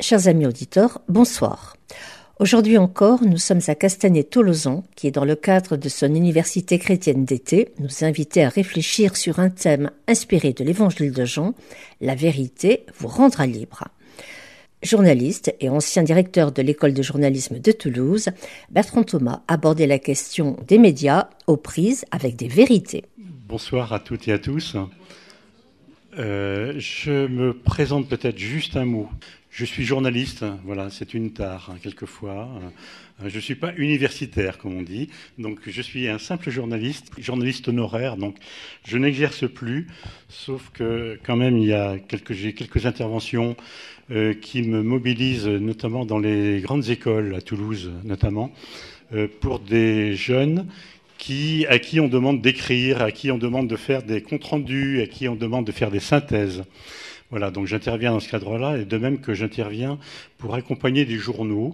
Chers amis auditeurs, bonsoir. Aujourd'hui encore, nous sommes à Castanet-Tolosan, qui est dans le cadre de son université chrétienne d'été, nous invitait à réfléchir sur un thème inspiré de l'évangile de Jean, la vérité vous rendra libre. Journaliste et ancien directeur de l'école de journalisme de Toulouse, Bertrand Thomas abordait la question des médias aux prises avec des vérités. Bonsoir à toutes et à tous. Je me présente peut-être juste un mot. Je suis journaliste, voilà, c'est une tare, quelquefois. Je ne suis pas universitaire, comme on dit. Donc, je suis un simple journaliste honoraire. Donc, je n'exerce plus, sauf que, quand même, j'ai quelques interventions qui me mobilisent, notamment dans les grandes écoles, à Toulouse notamment, pour des jeunes à qui on demande d'écrire, à qui on demande de faire des comptes rendus, à qui on demande de faire des synthèses. Voilà, donc j'interviens dans ce cadre-là, et de même que j'interviens pour accompagner des journaux,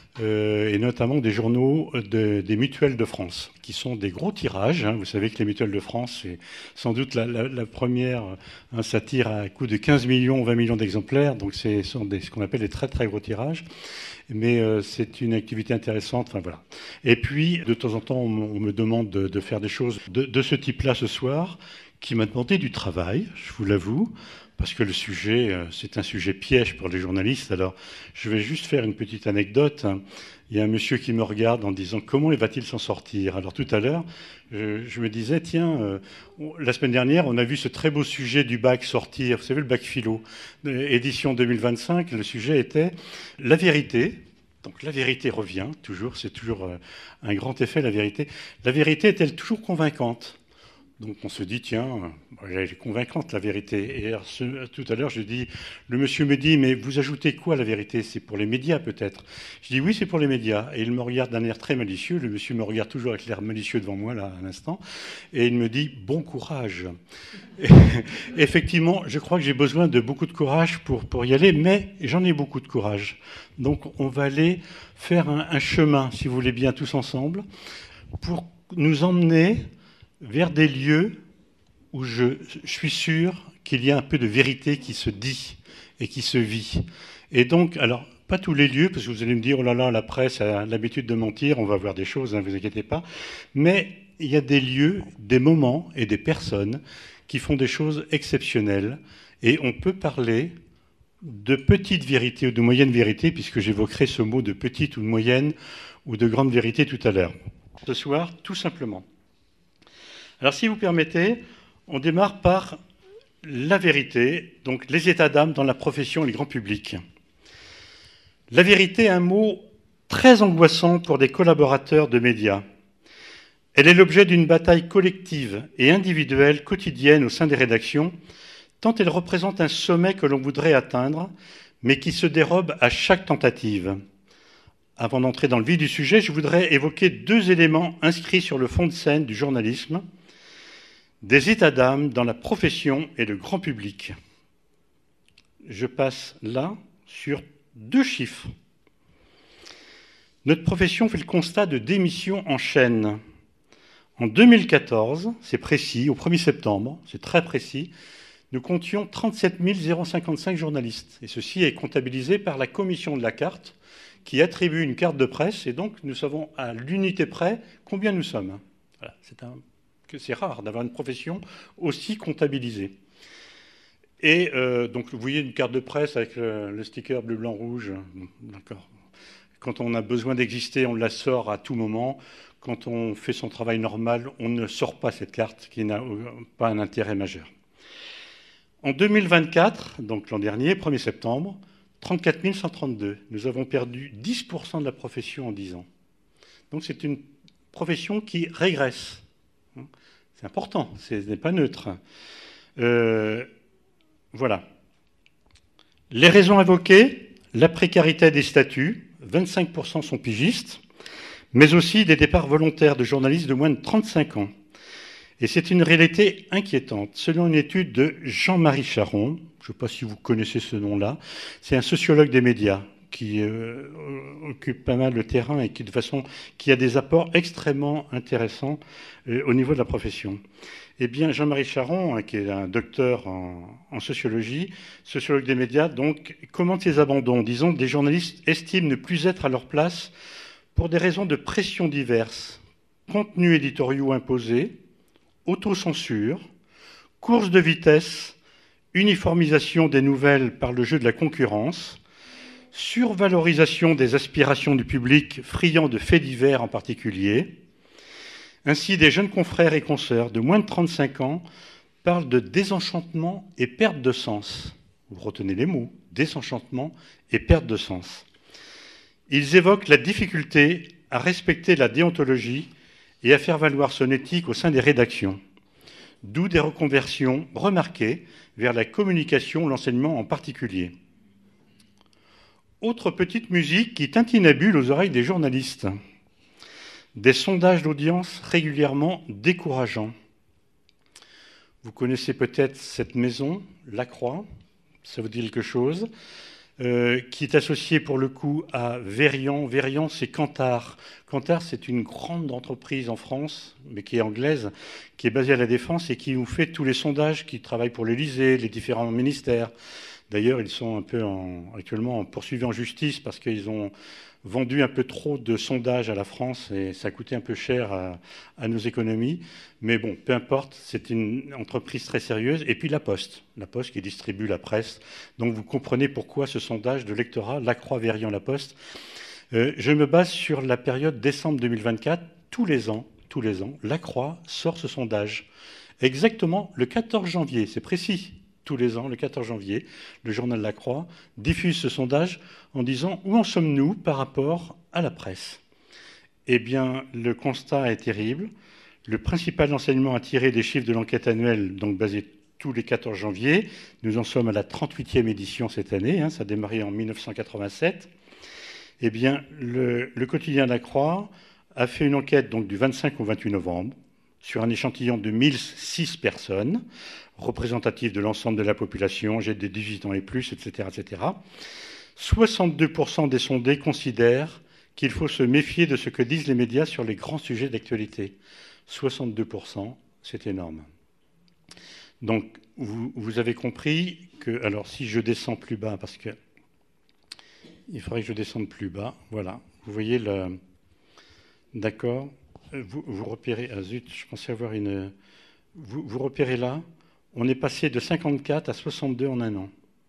et notamment des journaux des mutuelles de France, qui sont des gros tirages. Vous savez que les mutuelles de France, c'est sans doute la première, ça tire à coût de 15 millions, 20 millions d'exemplaires, donc ce sont ce qu'on appelle des très très gros tirages. Mais c'est une activité intéressante. Enfin, voilà. Et puis, de temps en temps, on me demande de faire des choses de ce type-là ce soir, qui m'a demandé du travail, je vous l'avoue, parce que le sujet, c'est un sujet piège pour les journalistes. Alors, je vais juste faire une petite anecdote. Il y a un monsieur qui me regarde en disant « Comment va-t-il s'en sortir ?» Alors, tout à l'heure, je me disais « Tiens, la semaine dernière, on a vu ce très beau sujet du bac sortir. Vous savez, le bac philo, édition 2025. Le sujet était « La vérité ». Donc, la vérité revient, toujours. C'est toujours un grand effet, la vérité. La vérité est-elle toujours convaincante ? Donc on se dit, tiens, elle est convaincante la vérité. Et alors, tout à l'heure, le monsieur me dit, mais vous ajoutez quoi à la vérité? C'est pour les médias peut-être? Je dis, oui, c'est pour les médias. Et il me regarde d'un air très malicieux. Le monsieur me regarde toujours avec l'air malicieux devant moi, là, un instant. Et il me dit, bon courage. Et, effectivement, je crois que j'ai besoin de beaucoup de courage pour y aller, mais j'en ai beaucoup de courage. Donc on va aller faire un chemin, si vous voulez bien, tous ensemble, pour nous emmener vers des lieux où je suis sûr qu'il y a un peu de vérité qui se dit et qui se vit. Et donc, alors, pas tous les lieux, parce que vous allez me dire, oh là là, la presse a l'habitude de mentir, on va voir des choses, ne vous inquiétez pas. Mais il y a des lieux, des moments et des personnes qui font des choses exceptionnelles. Et on peut parler de petite vérité ou de moyenne vérité, puisque j'évoquerai ce mot de petite ou de moyenne ou de grande vérité tout à l'heure. Ce soir, tout simplement. Alors, si vous permettez, on démarre par la vérité, donc les états d'âme dans la profession et le grand public. La vérité est un mot très angoissant pour des collaborateurs de médias. Elle est l'objet d'une bataille collective et individuelle quotidienne au sein des rédactions, tant elle représente un sommet que l'on voudrait atteindre, mais qui se dérobe à chaque tentative. Avant d'entrer dans le vif du sujet, je voudrais évoquer deux éléments inscrits sur le fond de scène du journalisme, des états d'âme dans la profession et le grand public. Je passe là sur deux chiffres. Notre profession fait le constat de démissions en chaîne. En 2014, c'est précis, au 1er septembre, c'est très précis, nous comptions 37 055 journalistes. Et ceci est comptabilisé par la commission de la carte, qui attribue une carte de presse, et donc nous savons à l'unité près combien nous sommes. Voilà, c'est rare d'avoir une profession aussi comptabilisée. Et donc, vous voyez une carte de presse avec le sticker bleu, blanc, rouge. D'accord. Quand on a besoin d'exister, on la sort à tout moment. Quand on fait son travail normal, on ne sort pas cette carte qui n'a pas un intérêt majeur. En 2024, donc l'an dernier, 1er septembre, 34 132. Nous avons perdu 10% de la profession en 10 ans. Donc c'est une profession qui régresse. C'est important, ce n'est pas neutre. Voilà. Les raisons invoquées, la précarité des statuts, 25% sont pigistes, mais aussi des départs volontaires de journalistes de moins de 35 ans. Et c'est une réalité inquiétante. Selon une étude de Jean-Marie Charon, je ne sais pas si vous connaissez ce nom-là, c'est un sociologue des médias qui occupe pas mal le terrain et qui a des apports extrêmement intéressants au niveau de la profession. Eh bien, Jean-Marie Charon, qui est un docteur en sociologie, sociologue des médias, donc, commente ces abandons. Disons que des journalistes estiment ne plus être à leur place pour des raisons de pression diverses. Contenus éditoriaux imposés, autocensure, course de vitesse, uniformisation des nouvelles par le jeu de la concurrence, survalorisation des aspirations du public friand de faits divers en particulier. Ainsi, des jeunes confrères et consoeurs de moins de 35 ans parlent de désenchantement et perte de sens. Vous retenez les mots, désenchantement et perte de sens. Ils évoquent la difficulté à respecter la déontologie et à faire valoir son éthique au sein des rédactions. D'où des reconversions remarquées vers la communication, l'enseignement en particulier. Autre petite musique qui tintinabule aux oreilles des journalistes. Des sondages d'audience régulièrement décourageants. Vous connaissez peut-être cette maison, La Croix, ça vous dit quelque chose, qui est associée pour le coup à Verian. Verian, c'est Kantar. Kantar, c'est une grande entreprise en France, mais qui est anglaise, qui est basée à La Défense et qui nous fait tous les sondages, qui travaille pour l'Élysée, les différents ministères. D'ailleurs, ils sont un peu actuellement poursuivis en justice parce qu'ils ont vendu un peu trop de sondages à la France et ça a coûté un peu cher à nos économies. Mais bon, peu importe, c'est une entreprise très sérieuse. Et puis La Poste qui distribue la presse. Donc vous comprenez pourquoi ce sondage de lectorat, La Croix, Verian, La Poste. Je me base sur la période décembre 2024. Tous les ans, La Croix sort ce sondage. Exactement le 14 janvier, c'est précis. Tous les ans, le 14 janvier, le journal La Croix diffuse ce sondage en disant « Où en sommes-nous par rapport à la presse ?» Eh bien, le constat est terrible. Le principal enseignement à tirer des chiffres de l'enquête annuelle, donc basé tous les 14 janvier, nous en sommes à la 38e édition cette année, ça a démarré en 1987. Eh bien, le quotidien La Croix a fait une enquête donc, du 25 au 28 novembre sur un échantillon de 1006 personnes, représentatives de l'ensemble de la population, âgée de 18 ans et plus, etc. etc. 62% des sondés considèrent qu'il faut se méfier de ce que disent les médias sur les grands sujets d'actualité. 62%, c'est énorme. Donc, vous avez compris que... Alors, si je descends plus bas, parce que... Il faudrait que je descende plus bas. Voilà. Vous voyez le... D'accord. Vous repérez... Ah zut, je pensais avoir une... Vous repérez là, on est passé de 54 à 62 en un an.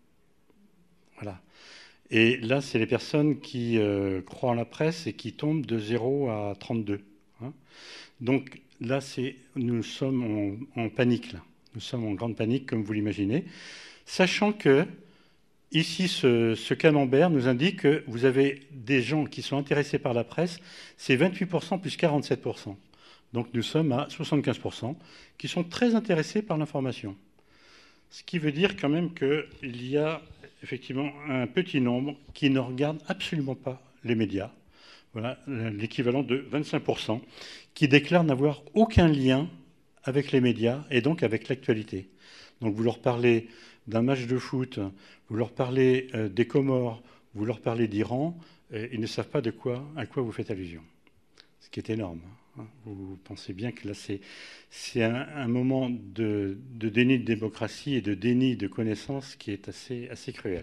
Voilà. Et là, c'est les personnes qui croient en la presse et qui tombent de 0 à 32. Donc là, nous sommes en panique. Là. Nous sommes en grande panique, comme vous l'imaginez. Sachant que, ici, ce camembert nous indique que vous avez des gens qui sont intéressés par la presse, c'est 28% plus 47%. Donc nous sommes à 75% qui sont très intéressés par l'information. Ce qui veut dire quand même qu'il y a effectivement un petit nombre qui ne regardent absolument pas les médias. Voilà, l'équivalent de 25%, qui déclarent n'avoir aucun lien avec les médias et donc avec l'actualité. Donc vous leur parlez d'un match de foot, vous leur parlez des Comores, vous leur parlez d'Iran, ils ne savent pas à quoi vous faites allusion. Ce qui est énorme. Vous pensez bien que là, c'est un moment de déni de démocratie et de déni de connaissance qui est assez cruel.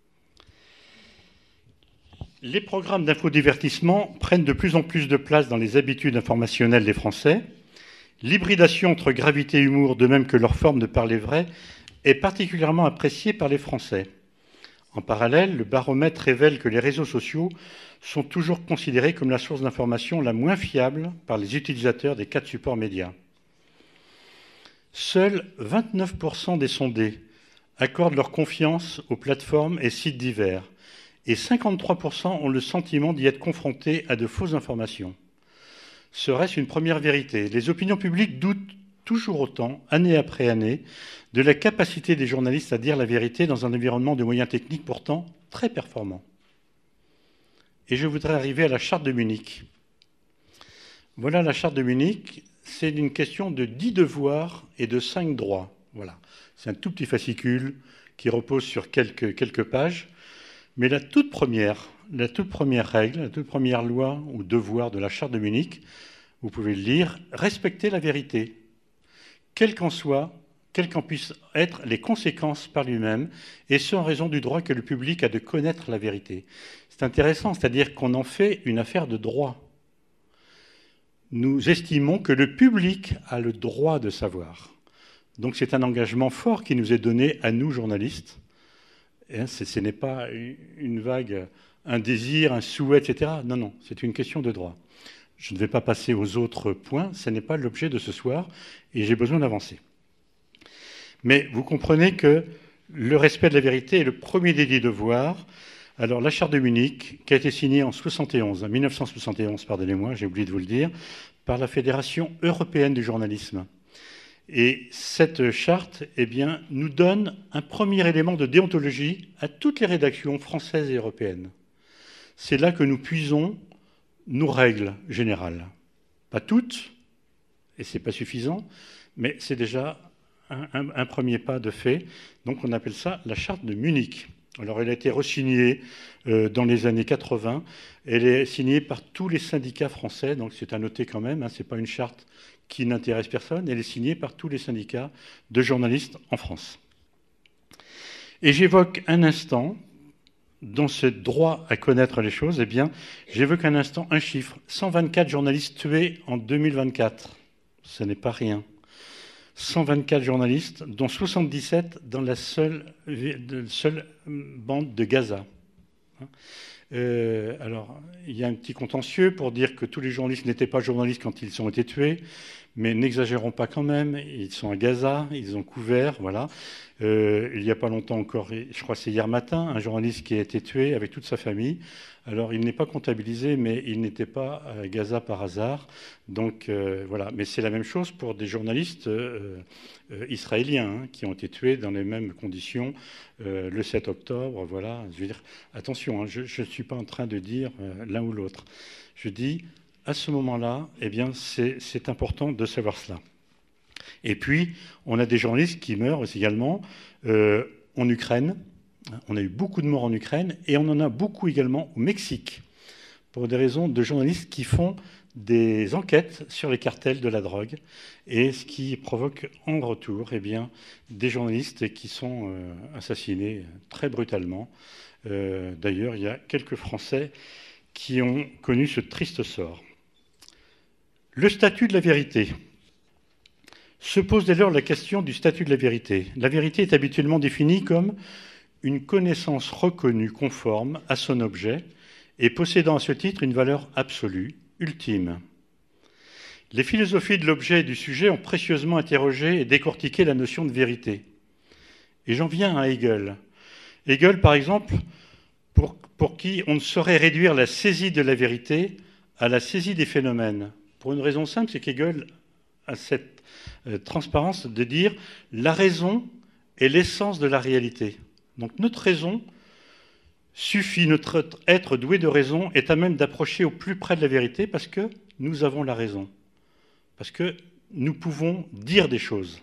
Les programmes d'infodivertissement prennent de plus en plus de place dans les habitudes informationnelles des Français. L'hybridation entre gravité et humour, de même que leur forme de parler vrai, est particulièrement appréciée par les Français. En parallèle, le baromètre révèle que les réseaux sociaux sont toujours considérés comme la source d'information la moins fiable par les utilisateurs des 4 supports médias. Seuls 29% des sondés accordent leur confiance aux plateformes et sites divers, et 53% ont le sentiment d'y être confrontés à de fausses informations. Serait-ce une première vérité ? Les opinions publiques doutent toujours autant, année après année, de la capacité des journalistes à dire la vérité dans un environnement de moyens techniques pourtant très performants. Et je voudrais arriver à la charte de Munich. Voilà la charte de Munich, c'est une question de 10 devoirs et de 5 droits. Voilà. C'est un tout petit fascicule qui repose sur quelques pages. Mais la toute première règle, la toute première loi ou devoir de la Charte de Munich, vous pouvez le lire, respecter la vérité, quelles qu'en puissent être les conséquences par lui-même, et ce en raison du droit que le public a de connaître la vérité. C'est intéressant, c'est-à-dire qu'on en fait une affaire de droit. Nous estimons que le public a le droit de savoir. Donc c'est un engagement fort qui nous est donné à nous, journalistes. Ce n'est pas une vague, un désir, un souhait, etc. Non, non, c'est une question de droit. Je ne vais pas passer aux autres points, ce n'est pas l'objet de ce soir, et j'ai besoin d'avancer. Mais vous comprenez que le respect de la vérité est le premier des 10 devoirs. Alors la Charte de Munich, qui a été signée en 1971, pardonnez-moi, j'ai oublié de vous le dire, par la Fédération européenne du journalisme. Et cette charte, eh bien, nous donne un premier élément de déontologie à toutes les rédactions françaises et européennes. C'est là que nous puisons nos règles générales. Pas toutes, et ce n'est pas suffisant, mais c'est déjà un premier pas de fait. Donc on appelle ça la Charte de Munich. Alors elle a été re-signée dans les années 80. Elle est signée par tous les syndicats français, donc c'est à noter quand même, ce n'est pas une charte qui n'intéresse personne, elle est signée par tous les syndicats de journalistes en France. Et j'évoque un instant, dans ce droit à connaître les choses, eh bien, j'évoque un instant un chiffre. 124 journalistes tués en 2024. Ce n'est pas rien. 124 journalistes, dont 77 dans la seule bande de Gaza. Alors, il y a un petit contentieux pour dire que tous les journalistes n'étaient pas journalistes quand ils ont été tués, mais n'exagérons pas quand même. Ils sont à Gaza, ils ont couvert, voilà. Il n'y a pas longtemps encore, je crois que c'est hier matin, un journaliste qui a été tué avec toute sa famille. Alors, il n'est pas comptabilisé, mais il n'était pas à Gaza par hasard. Donc, voilà. Mais c'est la même chose pour des journalistes israéliens qui ont été tués dans les mêmes conditions le 7 octobre. Voilà. Je veux dire, attention, je ne suis pas en train de dire l'un ou l'autre. Je dis, à ce moment-là, eh bien, c'est important de savoir cela. Et puis, on a des journalistes qui meurent aussi également en Ukraine. On a eu beaucoup de morts en Ukraine et on en a beaucoup également au Mexique pour des raisons de journalistes qui font des enquêtes sur les cartels de la drogue et ce qui provoque en retour eh bien, des journalistes qui sont assassinés très brutalement. D'ailleurs, il y a quelques Français qui ont connu ce triste sort. Le statut de la vérité. Se pose dès lors la question du statut de la vérité. La vérité est habituellement définie comme une connaissance reconnue conforme à son objet et possédant à ce titre une valeur absolue, ultime. Les philosophies de l'objet et du sujet ont précieusement interrogé et décortiqué la notion de vérité. Et j'en viens à Hegel. Hegel, par exemple, pour qui on ne saurait réduire la saisie de la vérité à la saisie des phénomènes. Pour une raison simple, c'est qu'Hegel a cette transparence de dire la raison est l'essence de la réalité. Donc notre raison suffit, notre être doué de raison est à même d'approcher au plus près de la vérité parce que nous avons la raison, parce que nous pouvons dire des choses.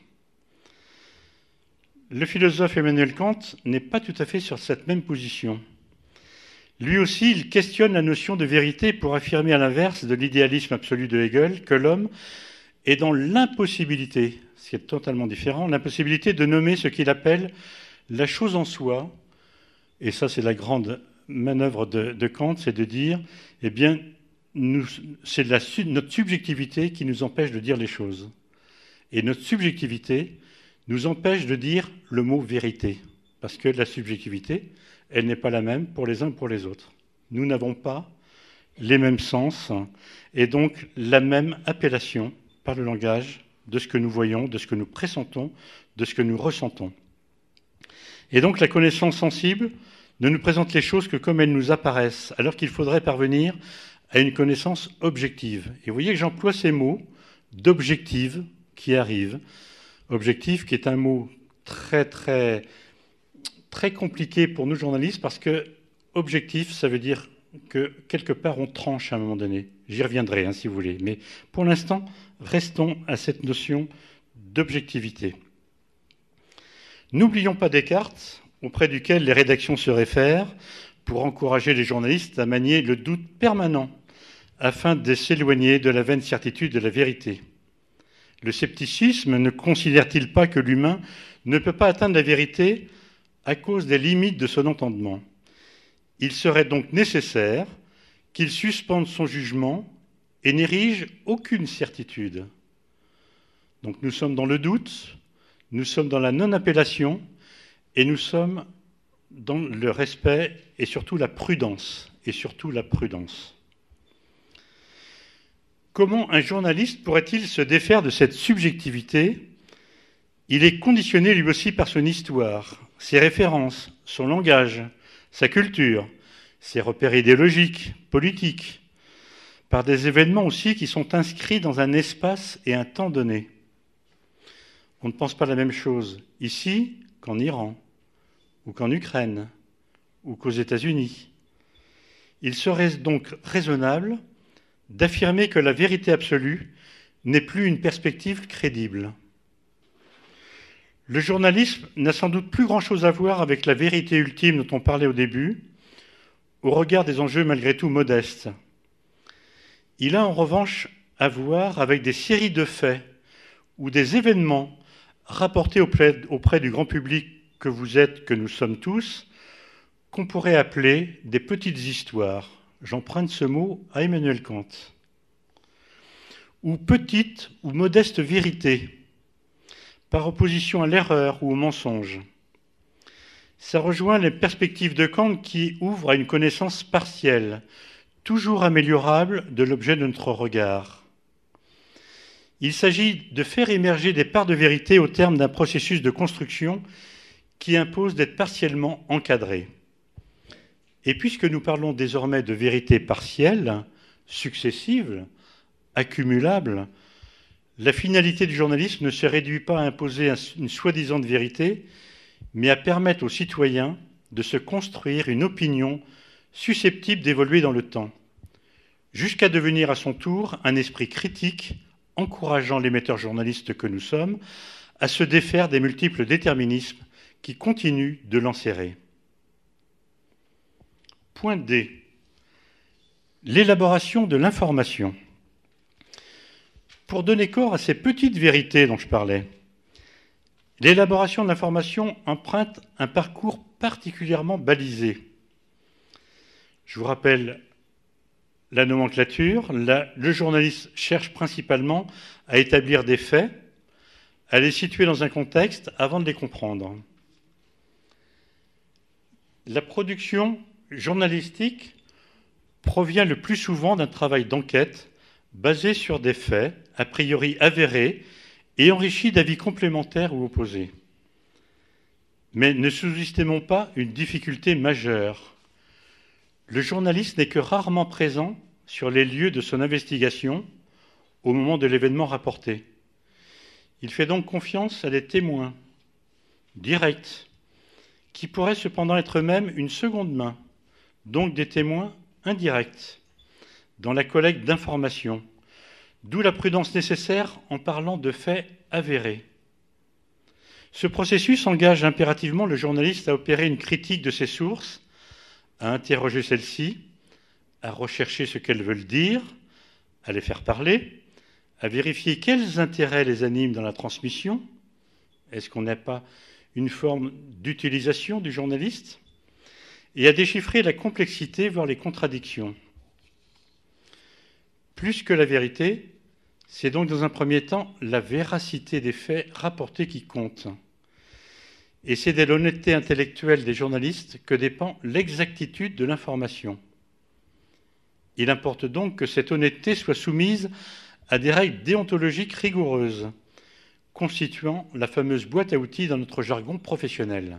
Le philosophe Emmanuel Kant n'est pas tout à fait sur cette même position. Lui aussi, il questionne la notion de vérité pour affirmer à l'inverse de l'idéalisme absolu de Hegel que l'homme est dans l'impossibilité, ce qui est totalement différent, l'impossibilité de nommer ce qu'il appelle la chose en soi, et ça c'est la grande manœuvre de Kant, c'est de dire, eh bien, c'est notre subjectivité qui nous empêche de dire les choses. Et notre subjectivité nous empêche de dire le mot vérité, parce que la subjectivité, elle n'est pas la même pour les uns que pour les autres. Nous n'avons pas les mêmes sens, et donc la même appellation par le langage de ce que nous voyons, de ce que nous pressentons, de ce que nous ressentons. Et donc la connaissance sensible ne nous présente les choses que comme elles nous apparaissent, alors qu'il faudrait parvenir à une connaissance objective. Et vous voyez que j'emploie ces mots d'objective qui arrivent. Objectif qui est un mot très, très, très compliqué pour nous journalistes parce que objectif, ça veut dire que quelque part on tranche à un moment donné. J'y reviendrai si vous voulez. Mais pour l'instant, restons à cette notion d'objectivité. N'oublions pas Descartes, auprès duquel les rédactions se réfèrent, pour encourager les journalistes à manier le doute permanent afin de s'éloigner de la vaine certitude de la vérité. Le scepticisme ne considère-t-il pas que l'humain ne peut pas atteindre la vérité à cause des limites de son entendement? Il serait donc nécessaire qu'il suspende son jugement et n'érige aucune certitude. Donc nous sommes dans le doute, nous sommes dans la non-appellation et nous sommes dans le respect et surtout la prudence. Comment un journaliste pourrait-il se défaire de cette subjectivité? Il est conditionné lui aussi par son histoire, ses références, son langage, sa culture, ses repères idéologiques, politiques, par des événements aussi qui sont inscrits dans un espace et un temps donné. On ne pense pas la même chose ici qu'en Iran, ou qu'en Ukraine, ou qu'aux États-Unis. Il serait donc raisonnable d'affirmer que la vérité absolue n'est plus une perspective crédible. Le journalisme n'a sans doute plus grand-chose à voir avec la vérité ultime dont on parlait au début, au regard des enjeux malgré tout modestes. Il a en revanche à voir avec des séries de faits ou des événements rapportés auprès du grand public que vous êtes, que nous sommes tous, qu'on pourrait appeler des petites histoires. J'emprunte ce mot à Emmanuel Kant. Ou petites ou modestes vérités, par opposition à l'erreur ou au mensonge. Ça rejoint les perspectives de Kant qui ouvrent à une connaissance partielle, toujours améliorable de l'objet de notre regard. Il s'agit de faire émerger des parts de vérité au terme d'un processus de construction qui impose d'être partiellement encadré. Et puisque nous parlons désormais de vérité partielle, successive, accumulable, la finalité du journalisme ne se réduit pas à imposer une soi-disant vérité, mais à permettre aux citoyens de se construire une opinion susceptible d'évoluer dans le temps, jusqu'à devenir à son tour un esprit critique, encourageant l'émetteur journaliste que nous sommes à se défaire des multiples déterminismes qui continuent de l'enserrer. Point D. L'élaboration de l'information. Pour donner corps à ces petites vérités dont je parlais, l'élaboration de l'information emprunte un parcours particulièrement balisé. Je vous rappelle la nomenclature. Le journaliste cherche principalement à établir des faits, à les situer dans un contexte avant de les comprendre. La production journalistique provient le plus souvent d'un travail d'enquête basé sur des faits, a priori avérés, et enrichi d'avis complémentaires ou opposés. Mais ne sous-estimons pas une difficulté majeure. Le journaliste n'est que rarement présent sur les lieux de son investigation au moment de l'événement rapporté. Il fait donc confiance à des témoins directs, qui pourraient cependant être eux-mêmes une seconde main, donc des témoins indirects, dans la collecte d'informations, d'où la prudence nécessaire en parlant de faits avérés. Ce processus engage impérativement le journaliste à opérer une critique de ses sources, à interroger celles-ci, à rechercher ce qu'elles veulent dire, à les faire parler, à vérifier quels intérêts les animent dans la transmission. Est-ce qu'on n'a pas une forme d'utilisation du journaliste? Et à déchiffrer la complexité, voire les contradictions. Plus que la vérité, c'est donc dans un premier temps la véracité des faits rapportés qui compte. Et c'est de l'honnêteté intellectuelle des journalistes que dépend l'exactitude de l'information. Il importe donc que cette honnêteté soit soumise à des règles déontologiques rigoureuses, constituant la fameuse boîte à outils dans notre jargon professionnel.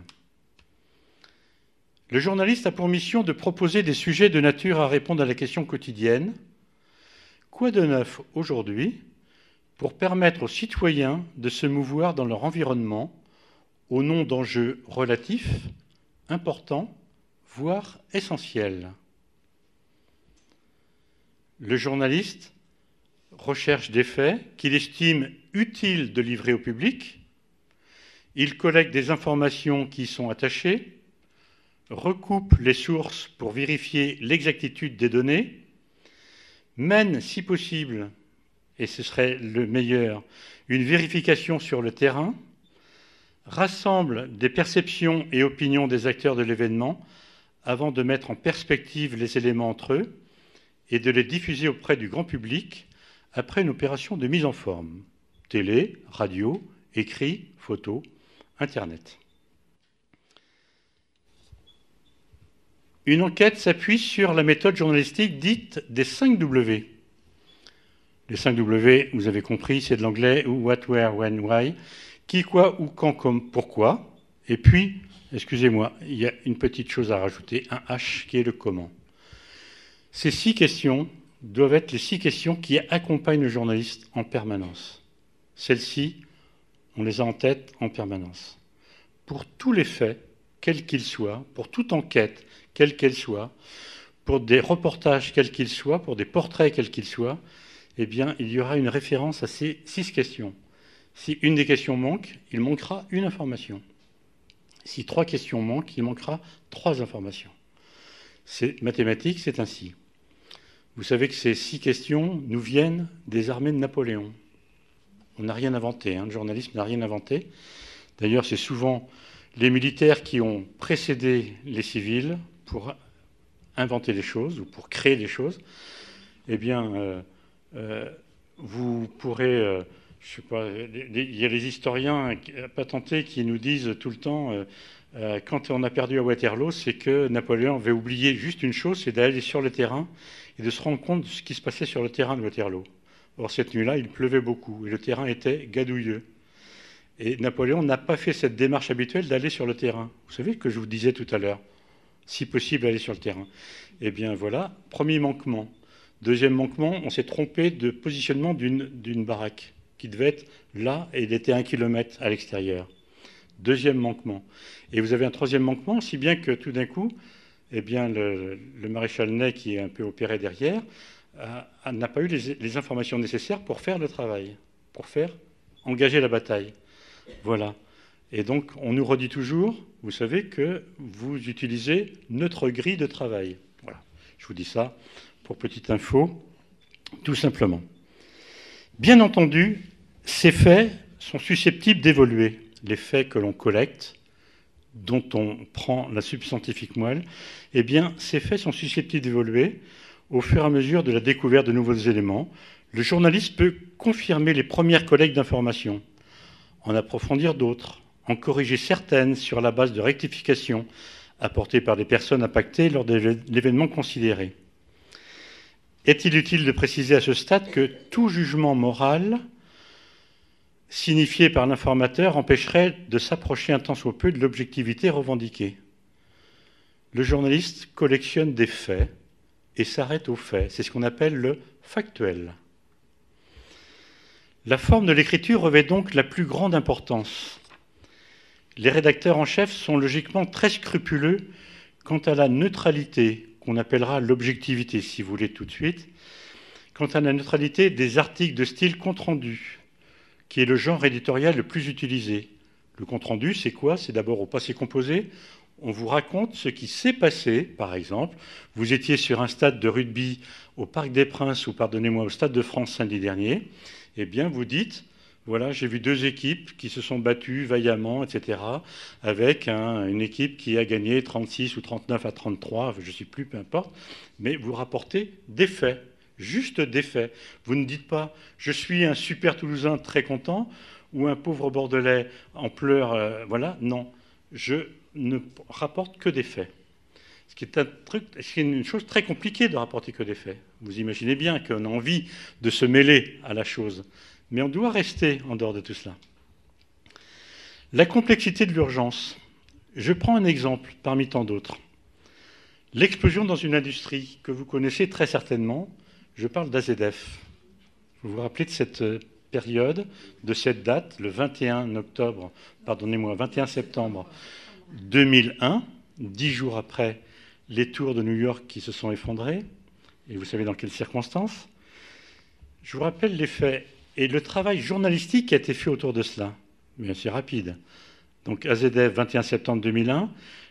Le journaliste a pour mission de proposer des sujets de nature à répondre à la question quotidienne. Quoi de neuf aujourd'hui pour permettre aux citoyens de se mouvoir dans leur environnement au nom d'enjeux relatifs, importants, voire essentiels? Le journaliste recherche des faits qu'il estime utiles de livrer au public. Il collecte des informations qui y sont attachées, recoupe les sources pour vérifier l'exactitude des données, mène, si possible, et ce serait le meilleur, une vérification sur le terrain, rassemble des perceptions et opinions des acteurs de l'événement avant de mettre en perspective les éléments entre eux et de les diffuser auprès du grand public après une opération de mise en forme. Télé, radio, écrit, photo, Internet. Une enquête s'appuie sur la méthode journalistique dite des 5 W. Les 5 W, vous avez compris, c'est de l'anglais what, where, when, why, qui, quoi, où, quand, comme, pourquoi. Et puis, excusez-moi, il y a une petite chose à rajouter, un H qui est le comment. Ces 6 questions doivent être les 6 questions qui accompagnent le journaliste en permanence. Celles-ci, on les a en tête en permanence. Pour tous les faits, quels qu'ils soient, pour toute enquête, quelle qu'elle soit, pour des reportages, quels qu'ils soient, pour des portraits, quels qu'ils soient, eh bien, il y aura une référence à ces 6 questions. Si une des questions manque, il manquera une information. Si 3 questions manquent, il manquera 3 informations. C'est mathématique, c'est ainsi. Vous savez que ces 6 questions nous viennent des armées de Napoléon. On n'a rien inventé, le journalisme n'a rien inventé. D'ailleurs, c'est souvent les militaires qui ont précédé les civils pour inventer les choses ou pour créer les choses. Eh bien, vous pourrez, je sais pas, il y a les historiens patentés qui nous disent tout le temps, quand on a perdu à Waterloo, c'est que Napoléon avait oublié juste une chose, c'est d'aller sur le terrain et de se rendre compte de ce qui se passait sur le terrain de Waterloo. Or, cette nuit-là, il pleuvait beaucoup et le terrain était gadouilleux. Et Napoléon n'a pas fait cette démarche habituelle d'aller sur le terrain. Vous savez que je vous disais tout à l'heure, si possible, aller sur le terrain. Eh bien voilà, premier manquement. Deuxième manquement, on s'est trompé de positionnement d'une baraque qui devait être là et il était 1 kilomètre à l'extérieur. Deuxième manquement. Et vous avez un troisième manquement, si bien que tout d'un coup, eh bien, le maréchal Ney, qui est un peu opéré derrière, n'a pas eu les informations nécessaires pour faire le travail, pour engager la bataille. Voilà. Et donc, on nous redit toujours, vous savez, que vous utilisez notre grille de travail. Voilà. Je vous dis ça pour petite info, tout simplement. Bien entendu, ces faits sont susceptibles d'évoluer. Les faits que l'on collecte, dont on prend la substantifique moelle, eh bien, ces faits sont susceptibles d'évoluer au fur et à mesure de la découverte de nouveaux éléments. Le journaliste peut confirmer les premières collectes d'informations, en approfondir d'autres, en corriger certaines sur la base de rectifications apportées par des personnes impactées lors de l'événement considéré. Est-il utile de préciser à ce stade que tout jugement moral signifié par l'informateur empêcherait de s'approcher un tant soit peu de l'objectivité revendiquée? Le journaliste collectionne des faits et s'arrête aux faits. C'est ce qu'on appelle le factuel. La forme de l'écriture revêt donc la plus grande importance. Les rédacteurs en chef sont logiquement très scrupuleux quant à la neutralité, qu'on appellera l'objectivité, si vous voulez tout de suite, quant à la neutralité des articles de style compte-rendu, qui est le genre éditorial le plus utilisé. Le compte-rendu, c'est quoi? C'est d'abord au passé composé. On vous raconte ce qui s'est passé, par exemple. Vous étiez sur un stade de rugby au Parc des Princes, ou pardonnez-moi, au Stade de France samedi dernier. Eh bien, vous dites, voilà, j'ai vu 2 équipes qui se sont battues vaillamment, etc., avec une équipe qui a gagné 36 ou 39 à 33, je ne sais plus, peu importe, mais vous rapportez des faits, juste des faits. Vous ne dites pas « je suis un super Toulousain très content » ou un pauvre Bordelais en pleurs, voilà, non. Je ne rapporte que des faits. Ce qui est une chose très compliquée de rapporter que des faits. Vous imaginez bien qu'on a envie de se mêler à la chose. Mais on doit rester en dehors de tout cela. La complexité de l'urgence. Je prends un exemple parmi tant d'autres. L'explosion dans une industrie que vous connaissez très certainement, je parle d'AZF. Vous vous rappelez de cette période, de cette date, le 21 septembre 2001, 10 jours après les tours de New York qui se sont effondrés, et vous savez dans quelles circonstances. Je vous rappelle les faits. Et le travail journalistique qui a été fait autour de cela, mais c'est rapide. Donc AZF, 21 septembre 2001,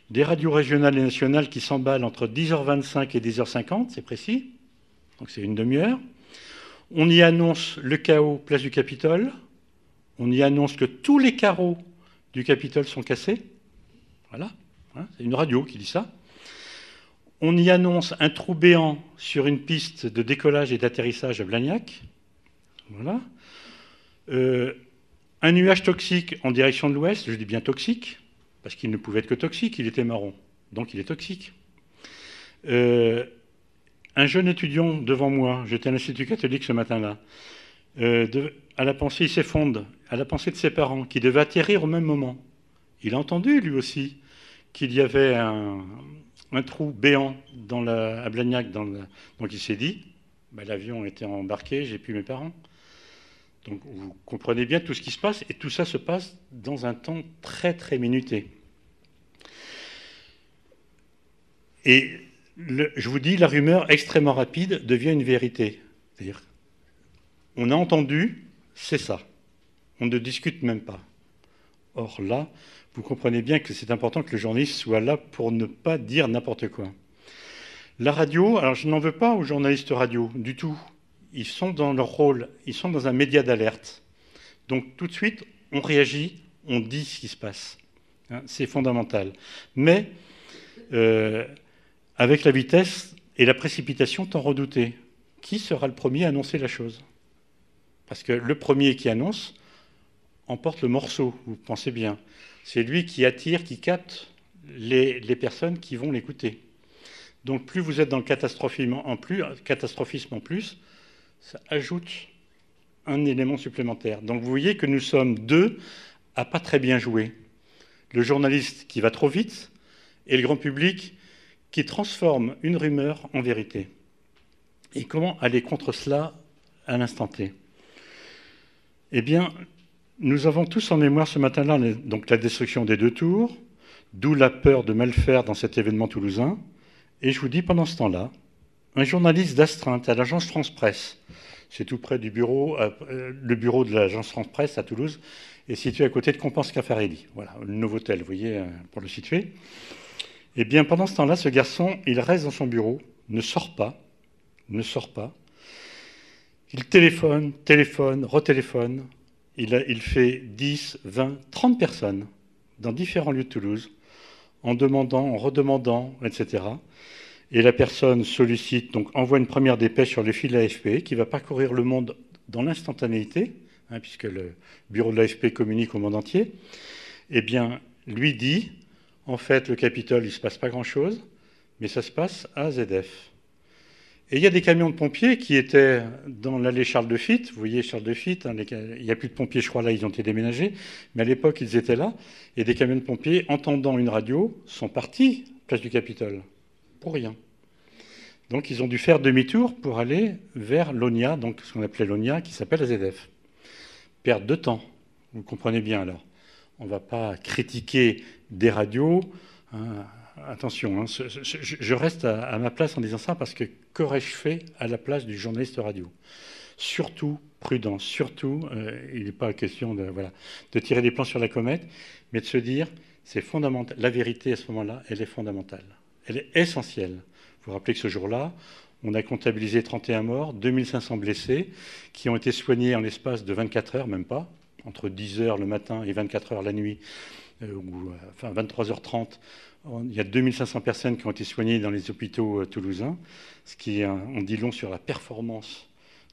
des radios régionales et nationales qui s'emballent entre 10h25 et 10h50, c'est précis, donc c'est une demi-heure. On y annonce le chaos place du Capitole, on y annonce que tous les carreaux du Capitole sont cassés, voilà, hein, c'est une radio qui dit ça. On y annonce un trou béant sur une piste de décollage et d'atterrissage à Blagnac, voilà. Un nuage toxique en direction de l'ouest, je dis bien toxique, parce qu'il ne pouvait être que toxique, il était marron, donc il est toxique. Un jeune étudiant devant moi, j'étais à l'Institut catholique ce matin-là, à la pensée, il s'effondre, à la pensée de ses parents, qui devaient atterrir au même moment. Il a entendu, lui aussi, qu'il y avait un trou béant à Blagnac, donc il s'est dit, l'avion était embarqué, j'ai plus mes parents. Donc vous comprenez bien tout ce qui se passe, et tout ça se passe dans un temps très très minuté. Et je vous dis, la rumeur extrêmement rapide devient une vérité. C'est-à-dire, on a entendu, c'est ça. On ne discute même pas. Or là, vous comprenez bien que c'est important que le journaliste soit là pour ne pas dire n'importe quoi. La radio, alors je n'en veux pas aux journalistes radio du tout. Ils sont dans leur rôle, ils sont dans un média d'alerte. Donc tout de suite, on réagit, on dit ce qui se passe. Hein, c'est fondamental. Mais avec la vitesse et la précipitation tant redoutées, qui sera le premier à annoncer la chose? Parce que le premier qui annonce emporte le morceau, vous pensez bien. C'est lui qui attire, qui capte les personnes qui vont l'écouter. Donc plus vous êtes dans le catastrophisme en plus, ça ajoute un élément supplémentaire. Donc vous voyez que nous sommes deux à pas très bien jouer. Le journaliste qui va trop vite et le grand public qui transforme une rumeur en vérité. Et comment aller contre cela à l'instant T? Eh bien, nous avons tous en mémoire ce matin-là donc la destruction des 2 tours, d'où la peur de mal faire dans cet événement toulousain. Et je vous dis, pendant ce temps-là, un journaliste d'astreinte à l'agence France-Presse, c'est tout près du bureau, le bureau de l'agence France-Presse à Toulouse, est situé à côté de Compense Caffarelli. Voilà, le Novotel, vous voyez, pour le situer. Eh bien, pendant ce temps-là, ce garçon, il reste dans son bureau, ne sort pas. Il téléphone, retéléphone. Il fait 10, 20, 30 personnes dans différents lieux de Toulouse, en demandant, en redemandant, etc. Et la personne sollicite, donc envoie une première dépêche sur le fil de l'AFP, qui va parcourir le monde dans l'instantanéité, hein, puisque le bureau de l'AFP communique au monde entier. Eh bien, lui dit, en fait, le Capitole, il ne se passe pas grand-chose, mais ça se passe à ZF. Et il y a des camions de pompiers qui étaient dans l'allée Charles de Fitte. Vous voyez Charles de Fitte, hein, il n'y a plus de pompiers, je crois, là, ils ont été déménagés. Mais à l'époque, ils étaient là. Et des camions de pompiers, entendant une radio, sont partis place du Capitole. Pour rien. Donc, ils ont dû faire demi-tour pour aller vers l'ONIA, donc ce qu'on appelait l'ONIA, qui s'appelle la ZF. Perte de temps. Vous comprenez bien, alors. On ne va pas critiquer des radios. Hein, attention, hein, je reste à ma place en disant ça parce que qu'aurais-je fait à la place du journaliste radio? Surtout, prudence, surtout, il n'est pas question de tirer des plans sur la comète, mais de se dire, c'est fondamental. La vérité, à ce moment-là, elle est fondamentale. Elle est essentielle. Vous vous rappelez que ce jour-là, on a comptabilisé 31 morts, 2500 blessés, qui ont été soignés en l'espace de 24 heures, même pas, entre 10 heures le matin et 24 heures la nuit, enfin 23h30, il y a 2500 personnes qui ont été soignées dans les hôpitaux toulousains, ce qui on dit long sur la performance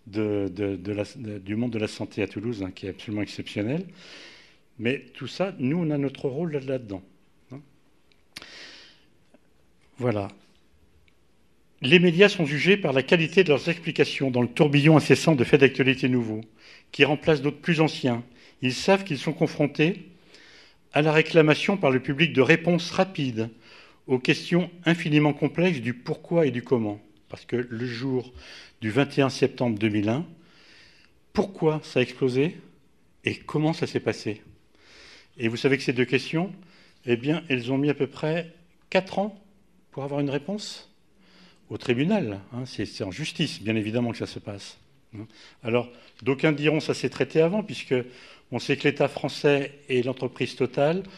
du monde de la santé à Toulouse, hein, qui est absolument exceptionnel. Mais tout ça, nous, on a notre rôle là-dedans. Hein. Voilà. Les médias sont jugés par la qualité de leurs explications dans le tourbillon incessant de faits d'actualité nouveaux, qui remplacent d'autres plus anciens. Ils savent qu'ils sont confrontés à la réclamation par le public de réponses rapides aux questions infiniment complexes du pourquoi et du comment. Parce que le jour du 21 septembre 2001, pourquoi ça a explosé et comment ça s'est passé? Et vous savez que ces deux questions, eh bien, elles ont mis à peu près 4 ans pour avoir une réponse au tribunal. Hein, c'est en justice, bien évidemment, que ça se passe. Alors, d'aucuns diront que ça s'est traité avant, puisque on sait que l'État français et l'entreprise Total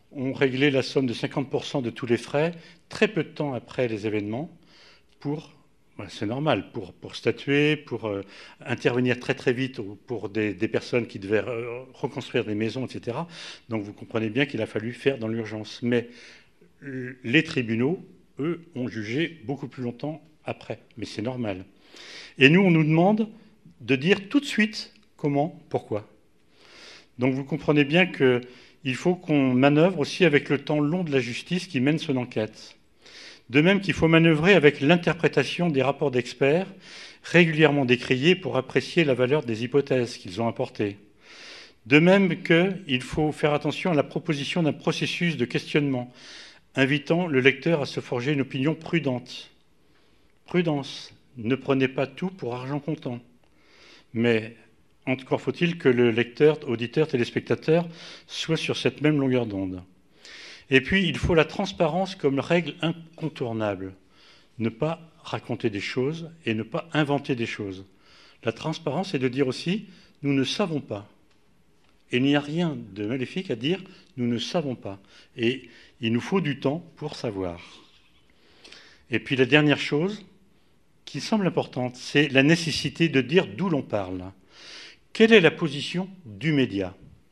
ont réglé la somme de 50% de tous les frais très peu de temps après les événements c'est normal, pour statuer, pour intervenir très très vite pour des personnes qui devaient reconstruire des maisons, etc. Donc vous comprenez bien qu'il a fallu faire dans l'urgence. Mais les tribunaux, eux, ont jugé beaucoup plus longtemps après. Mais c'est normal. Et nous, on nous demande de dire tout de suite comment, pourquoi. Donc vous comprenez bien qu'il faut qu'on manœuvre aussi avec le temps long de la justice qui mène son enquête. De même qu'il faut manœuvrer avec l'interprétation des rapports d'experts régulièrement décriés pour apprécier la valeur des hypothèses qu'ils ont apportées. De même qu'il faut faire attention à la proposition d'un processus de questionnement, invitant le lecteur à se forger une opinion prudente. Prudence, ne prenez pas tout pour argent comptant. Mais encore faut-il que le lecteur, auditeur, téléspectateur soit sur cette même longueur d'onde. Et puis, il faut la transparence comme règle incontournable. Ne pas raconter des choses et ne pas inventer des choses. La transparence, c'est de dire aussi, nous ne savons pas. Et il n'y a rien de maléfique à dire, nous ne savons pas. Et il nous faut du temps pour savoir. Et puis la dernière chose, qui semble importante, c'est la nécessité de dire d'où l'on parle. Quelle est la position du média ?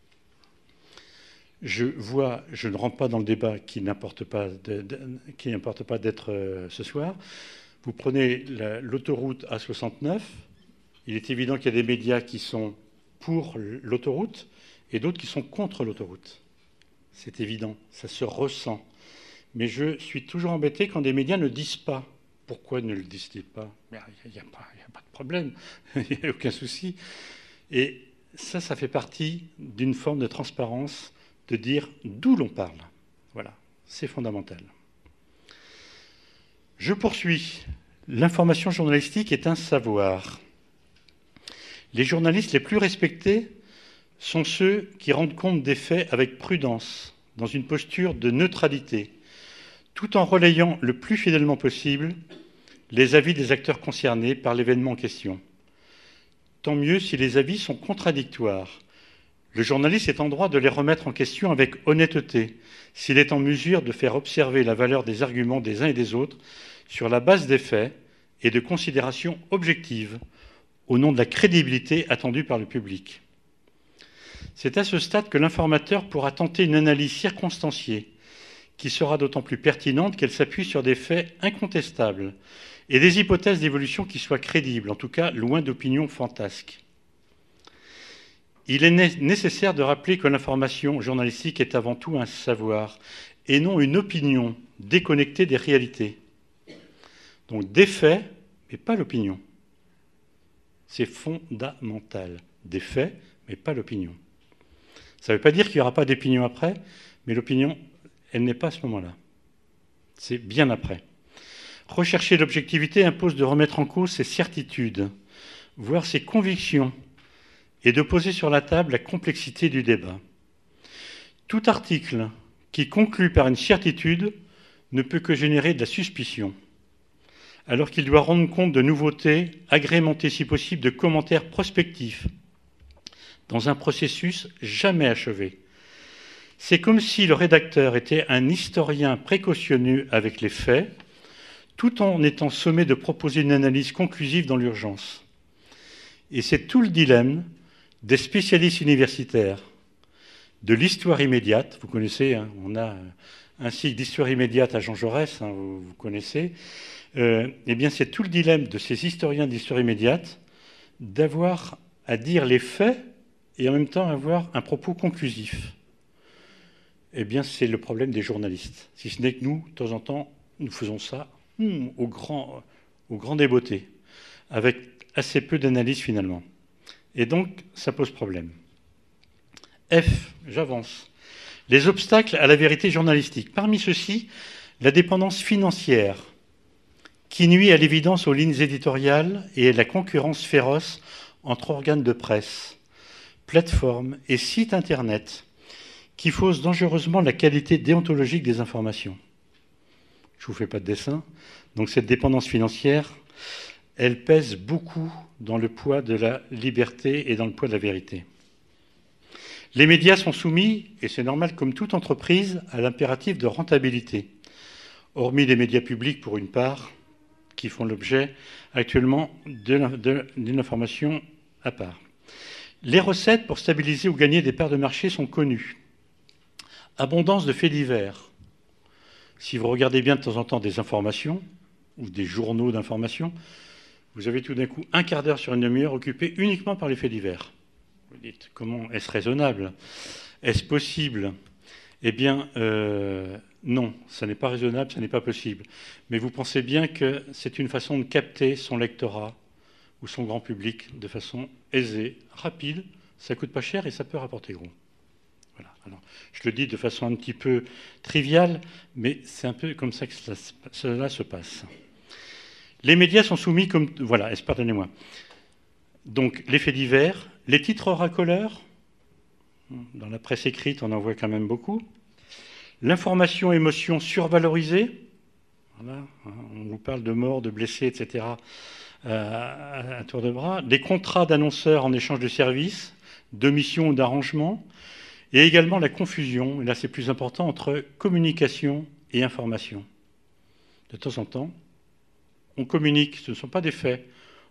Je ne rentre pas dans le débat qui n'importe pas d'être ce soir. Vous prenez l'autoroute A69, il est évident qu'il y a des médias qui sont pour l'autoroute et d'autres qui sont contre l'autoroute. C'est évident, ça se ressent. Mais je suis toujours embêté quand des médias ne disent pas. Pourquoi ne le disent-ils pas ? Il n'y a pas de problème, il n'y a aucun souci. Et ça fait partie d'une forme de transparence, de dire d'où l'on parle. Voilà, c'est fondamental. Je poursuis. L'information journalistique est un savoir. Les journalistes les plus respectés sont ceux qui rendent compte des faits avec prudence, dans une posture de neutralité, tout en relayant le plus fidèlement possible les avis des acteurs concernés par l'événement en question. Tant mieux si les avis sont contradictoires. Le journaliste est en droit de les remettre en question avec honnêteté, s'il est en mesure de faire observer la valeur des arguments des uns et des autres sur la base des faits et de considérations objectives, au nom de la crédibilité attendue par le public. C'est à ce stade que l'informateur pourra tenter une analyse circonstanciée, qui sera d'autant plus pertinente qu'elle s'appuie sur des faits incontestables et des hypothèses d'évolution qui soient crédibles, en tout cas loin d'opinions fantasques. Il est nécessaire de rappeler que l'information journalistique est avant tout un savoir et non une opinion déconnectée des réalités. Donc des faits, mais pas l'opinion. C'est fondamental. Des faits, mais pas l'opinion. Ça ne veut pas dire qu'il n'y aura pas d'opinion après, mais l'opinion, elle n'est pas à ce moment-là. C'est bien après. Rechercher l'objectivité impose de remettre en cause ses certitudes, voire ses convictions, et de poser sur la table la complexité du débat. Tout article qui conclut par une certitude ne peut que générer de la suspicion, alors qu'il doit rendre compte de nouveautés, agrémenté si possible de commentaires prospectifs, dans un processus jamais achevé. C'est comme si le rédacteur était un historien précautionneux avec les faits, tout en étant sommé de proposer une analyse conclusive dans l'urgence. Et c'est tout le dilemme des spécialistes universitaires, de l'histoire immédiate. Vous connaissez, hein, on a un cycle d'histoire immédiate à Jean Jaurès, hein, vous connaissez. Eh bien, c'est tout le dilemme de ces historiens d'histoire immédiate d'avoir à dire les faits et en même temps avoir un propos conclusif. Eh bien, c'est le problème des journalistes. Si ce n'est que nous, de temps en temps, nous faisons ça au grand débeauté, avec assez peu d'analyse finalement. Et donc, ça pose problème. F, j'avance. Les obstacles à la vérité journalistique. Parmi ceux-ci, la dépendance financière, qui nuit à l'évidence aux lignes éditoriales et à la concurrence féroce entre organes de presse, plateformes et sites Internet, qui faussent dangereusement la qualité déontologique des informations. Je ne vous fais pas de dessin. Donc cette dépendance financière, elle pèse beaucoup dans le poids de la liberté et dans le poids de la vérité. Les médias sont soumis, et c'est normal comme toute entreprise, à l'impératif de rentabilité. Hormis les médias publics pour une part, qui font l'objet actuellement d'une information à part. Les recettes pour stabiliser ou gagner des parts de marché sont connues. Abondance de faits divers. Si vous regardez bien de temps en temps des informations, ou des journaux d'information, vous avez tout d'un coup un quart d'heure sur une demi-heure occupé uniquement par les faits divers. Vous dites, comment est-ce raisonnable? Est-ce possible? Eh bien, non, ça n'est pas raisonnable, ça n'est pas possible. Mais vous pensez bien que c'est une façon de capter son lectorat ou son grand public de façon aisée, rapide, ça ne coûte pas cher et ça peut rapporter gros. Voilà. Alors, je le dis de façon un petit peu triviale, mais c'est un peu comme ça que cela se passe. Les médias sont soumis comme... Voilà, pardonnez-moi. Donc, les faits divers, les titres racoleurs, dans la presse écrite, on en voit quand même beaucoup. L'information émotion survalorisée, voilà, on vous parle de morts, de blessés, etc., à tour de bras. Des contrats d'annonceurs en échange de services, de missions ou d'arrangements, et également la confusion, et là c'est plus important, entre communication et information. De temps en temps, on communique, ce ne sont pas des faits.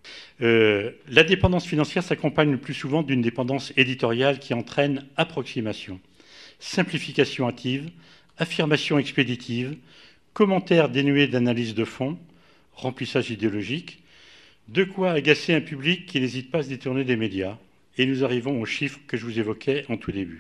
La dépendance financière s'accompagne le plus souvent d'une dépendance éditoriale qui entraîne approximation, simplification hâtive, affirmation expéditive, commentaires dénués d'analyse de fond, remplissage idéologique, de quoi agacer un public qui n'hésite pas à se détourner des médias. Et nous arrivons aux chiffres que je vous évoquais en tout début.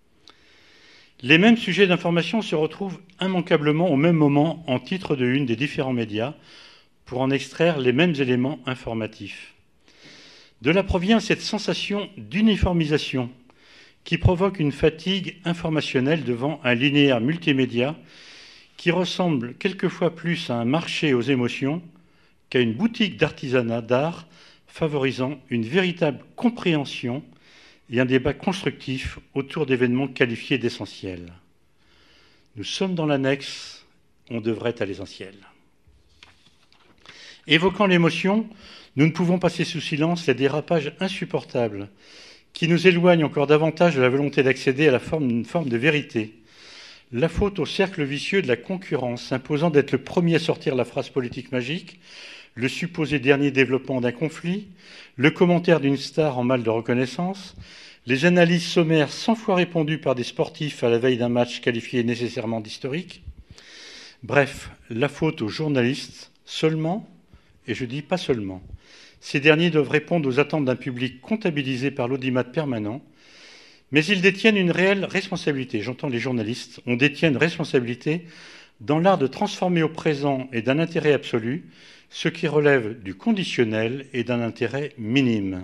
Les mêmes sujets d'information se retrouvent immanquablement au même moment en titre de une des différents médias pour en extraire les mêmes éléments informatifs. De là provient cette sensation d'uniformisation qui provoque une fatigue informationnelle devant un linéaire multimédia qui ressemble quelquefois plus à un marché aux émotions qu'à une boutique d'artisanat d'art favorisant une véritable compréhension et un débat constructif autour d'événements qualifiés d'essentiels. Nous sommes dans l'annexe, on devrait être à l'essentiel. Évoquant l'émotion, nous ne pouvons passer sous silence les dérapages insupportables qui nous éloignent encore davantage de la volonté d'accéder à une forme de vérité. La faute au cercle vicieux de la concurrence, imposant d'être le premier à sortir la phrase politique magique, le supposé dernier développement d'un conflit, le commentaire d'une star en mal de reconnaissance, les analyses sommaires 100 fois répondues par des sportifs à la veille d'un match qualifié nécessairement d'historique. Bref, la faute aux journalistes seulement, et je dis pas seulement. Ces derniers doivent répondre aux attentes d'un public comptabilisé par l'audimat permanent, mais ils détiennent une réelle responsabilité. J'entends les journalistes, on détient une responsabilité dans l'art de transformer au présent et d'un intérêt absolu ce qui relève du conditionnel et d'un intérêt minime.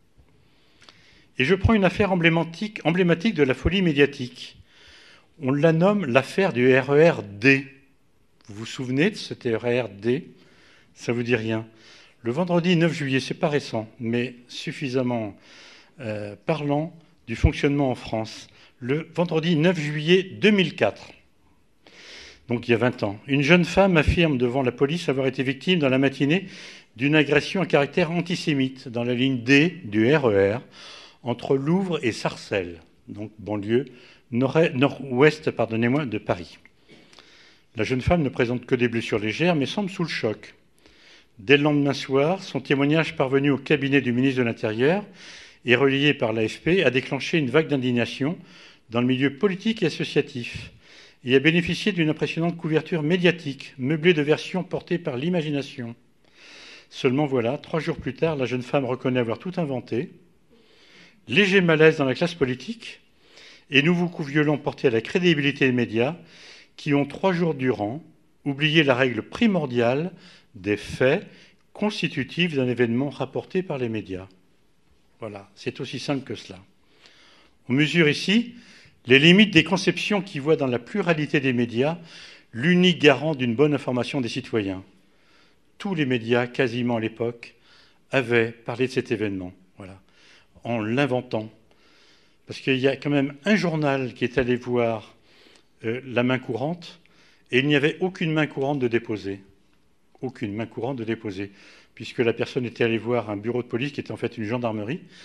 Et je prends une affaire emblématique de la folie médiatique. On la nomme l'affaire du RER-D. Vous vous souvenez de cet RER-D? Ça ne vous dit rien. Le vendredi 9 juillet, c'est pas récent, mais suffisamment parlant du fonctionnement en France. Le vendredi 9 juillet 2004, donc il y a 20 ans, une jeune femme affirme devant la police avoir été victime dans la matinée d'une agression à caractère antisémite dans la ligne D du RER entre Louvre et Sarcelles, donc banlieue nord-ouest de Paris. La jeune femme ne présente que des blessures légères, mais semble sous le choc. Dès le lendemain soir, son témoignage parvenu au cabinet du ministre de l'Intérieur et relayé par l'AFP a déclenché une vague d'indignation dans le milieu politique et associatif et a bénéficié d'une impressionnante couverture médiatique, meublée de versions portées par l'imagination. Seulement voilà, 3 jours plus tard, la jeune femme reconnaît avoir tout inventé. Léger malaise dans la classe politique et nouveau coup violent porté à la crédibilité des médias qui ont 3 jours durant oublié la règle primordiale des faits constitutifs d'un événement rapporté par les médias. Voilà, c'est aussi simple que cela. On mesure ici les limites des conceptions qui voient dans la pluralité des médias l'unique garant d'une bonne information des citoyens. Tous les médias, quasiment à l'époque, avaient parlé de cet événement, voilà, en l'inventant. Parce qu'il y a quand même un journal qui est allé voir la main courante, et il n'y avait aucune main courante de déposer. Aucune main courante de déposer, puisque la personne était allée voir un bureau de police qui était en fait une gendarmerie,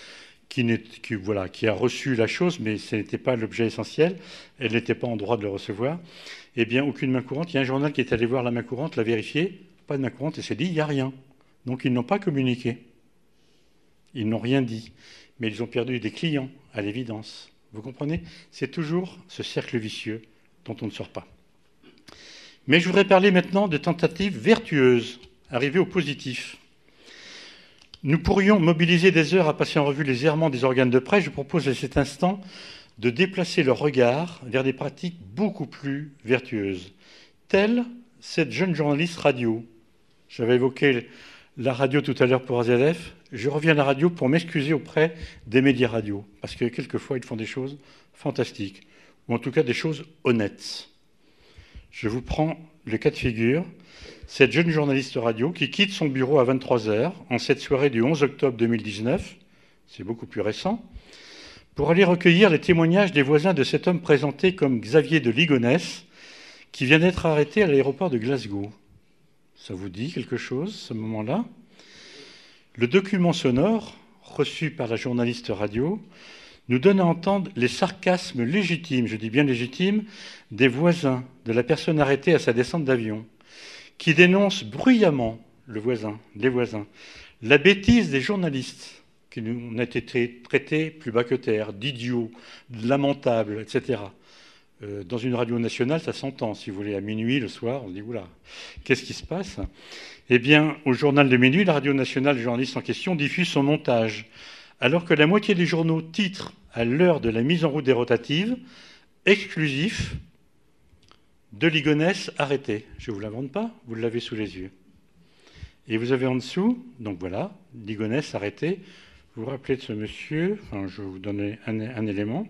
qui a reçu la chose, mais ce n'était pas l'objet essentiel, elle n'était pas en droit de le recevoir, eh bien, aucune main courante. Il y a un journal qui est allé voir la main courante, l'a vérifié, pas de main courante, et s'est dit, il n'y a rien. Donc, ils n'ont pas communiqué. Ils n'ont rien dit. Mais ils ont perdu des clients, à l'évidence. Vous comprenez? C'est toujours ce cercle vicieux dont on ne sort pas. Mais je voudrais parler maintenant de tentatives vertueuses, arrivées au positif. Nous pourrions mobiliser des heures à passer en revue les errements des organes de presse. Je propose à cet instant de déplacer leur regard vers des pratiques beaucoup plus vertueuses, telle cette jeune journaliste radio. J'avais évoqué la radio tout à l'heure pour AZF. Je reviens à la radio pour m'excuser auprès des médias radio, parce que quelquefois, ils font des choses fantastiques, ou en tout cas des choses honnêtes. Je vous prends le cas de figure. Cette jeune journaliste radio qui quitte son bureau à 23h en cette soirée du 11 octobre 2019, c'est beaucoup plus récent, pour aller recueillir les témoignages des voisins de cet homme présenté comme Xavier de Ligonnès, qui vient d'être arrêté à l'aéroport de Glasgow. Ça vous dit quelque chose, ce moment-là? Le document sonore, reçu par la journaliste radio, nous donne à entendre les sarcasmes légitimes, je dis bien légitimes, des voisins de la personne arrêtée à sa descente d'avion, qui dénoncent bruyamment les voisins, la bêtise des journalistes, qui ont été traités plus bas que terre, d'idiots, de lamentables, etc. Dans une radio nationale, ça s'entend, si vous voulez, à minuit, le soir, on se dit, oula, qu'est-ce qui se passe? Eh bien, au journal de minuit, la radio nationale, le journaliste en question, diffuse son montage, alors que la moitié des journaux titrent à l'heure de la mise en route des rotatives, exclusif de Ligonnès arrêté. Je ne vous l'invente pas, vous l'avez sous les yeux. Et vous avez en dessous, donc voilà, Ligonnès arrêté. Vous vous rappelez de ce monsieur, enfin, je vais vous donner un élément.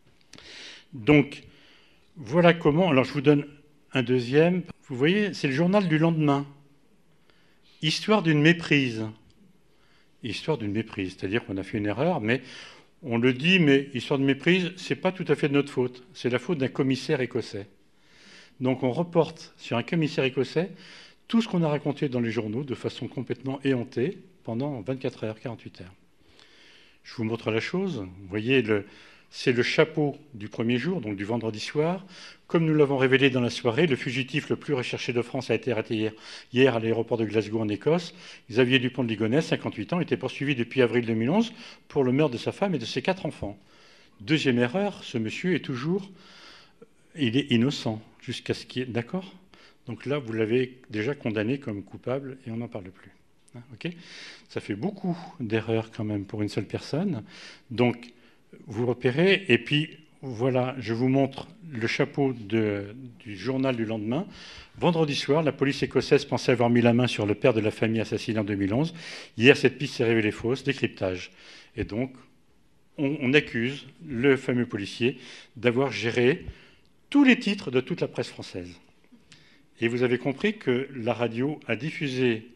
Donc, voilà comment, alors je vous donne un deuxième. Vous voyez, c'est le journal du lendemain. Histoire d'une méprise. Histoire d'une méprise, c'est-à-dire qu'on a fait une erreur, mais on le dit, mais histoire de méprise, ce n'est pas tout à fait de notre faute. C'est la faute d'un commissaire écossais. Donc on reporte sur un commissaire écossais tout ce qu'on a raconté dans les journaux de façon complètement éhontée pendant 24 heures, 48 heures. Je vous montre la chose. Vous voyez, c'est le chapeau du premier jour, donc du vendredi soir. Comme nous l'avons révélé dans la soirée, le fugitif le plus recherché de France a été arrêté hier à l'aéroport de Glasgow en Écosse. Xavier Dupont de Ligonnès, 58 ans, était poursuivi depuis avril 2011 pour le meurtre de sa femme et de ses 4 enfants. Deuxième erreur, ce monsieur est toujours... Il est innocent jusqu'à ce qu'il y ait... D'accord? Donc là, vous l'avez déjà condamné comme coupable et on n'en parle plus. Okay, ça fait beaucoup d'erreurs quand même pour une seule personne. Donc, vous repérez, et puis voilà, je vous montre le chapeau du journal du lendemain. Vendredi soir, la police écossaise pensait avoir mis la main sur le père de la famille assassinée en 2011. Hier, cette piste s'est révélée fausse, décryptage. Et donc, on accuse le fameux policier d'avoir géré tous les titres de toute la presse française. Et vous avez compris que la radio a diffusé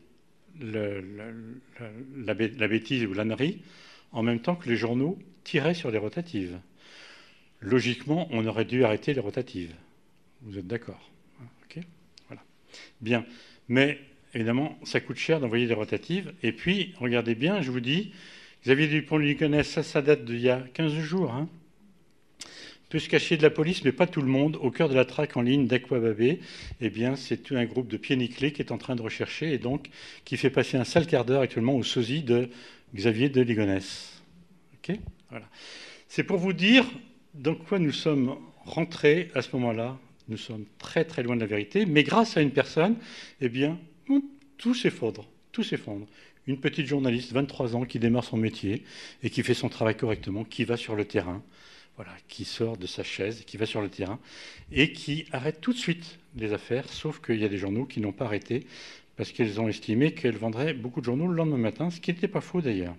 la bêtise ou l'ânerie en même temps que les journaux tiraient sur les rotatives. Logiquement, on aurait dû arrêter les rotatives. Vous êtes d'accord? Okay, voilà. Bien. Mais évidemment, ça coûte cher d'envoyer des rotatives. Et puis, regardez bien, je vous dis, Xavier Dupont de Ligonnès, ça date d'il y a 15 jours. Peut se cacher de la police, mais pas tout le monde. Au cœur de la traque en ligne d'Aqua-Babé, eh bien, c'est tout un groupe de pieds nickelés qui est en train de rechercher et donc qui fait passer un sale quart d'heure actuellement au sosie de Xavier de Ligonnès. Okay, voilà. C'est pour vous dire dans quoi nous sommes rentrés à ce moment-là. Nous sommes très très loin de la vérité, mais grâce à une personne, eh bien, tout s'effondre. Tout s'effondre. Une petite journaliste, 23 ans, qui démarre son métier et qui fait son travail correctement, qui va sur le terrain. Voilà, qui sort de sa chaise, qui va sur le terrain et qui arrête tout de suite les affaires, sauf qu'il y a des journaux qui n'ont pas arrêté parce qu'ils ont estimé qu'elle vendrait beaucoup de journaux le lendemain matin, ce qui n'était pas faux d'ailleurs.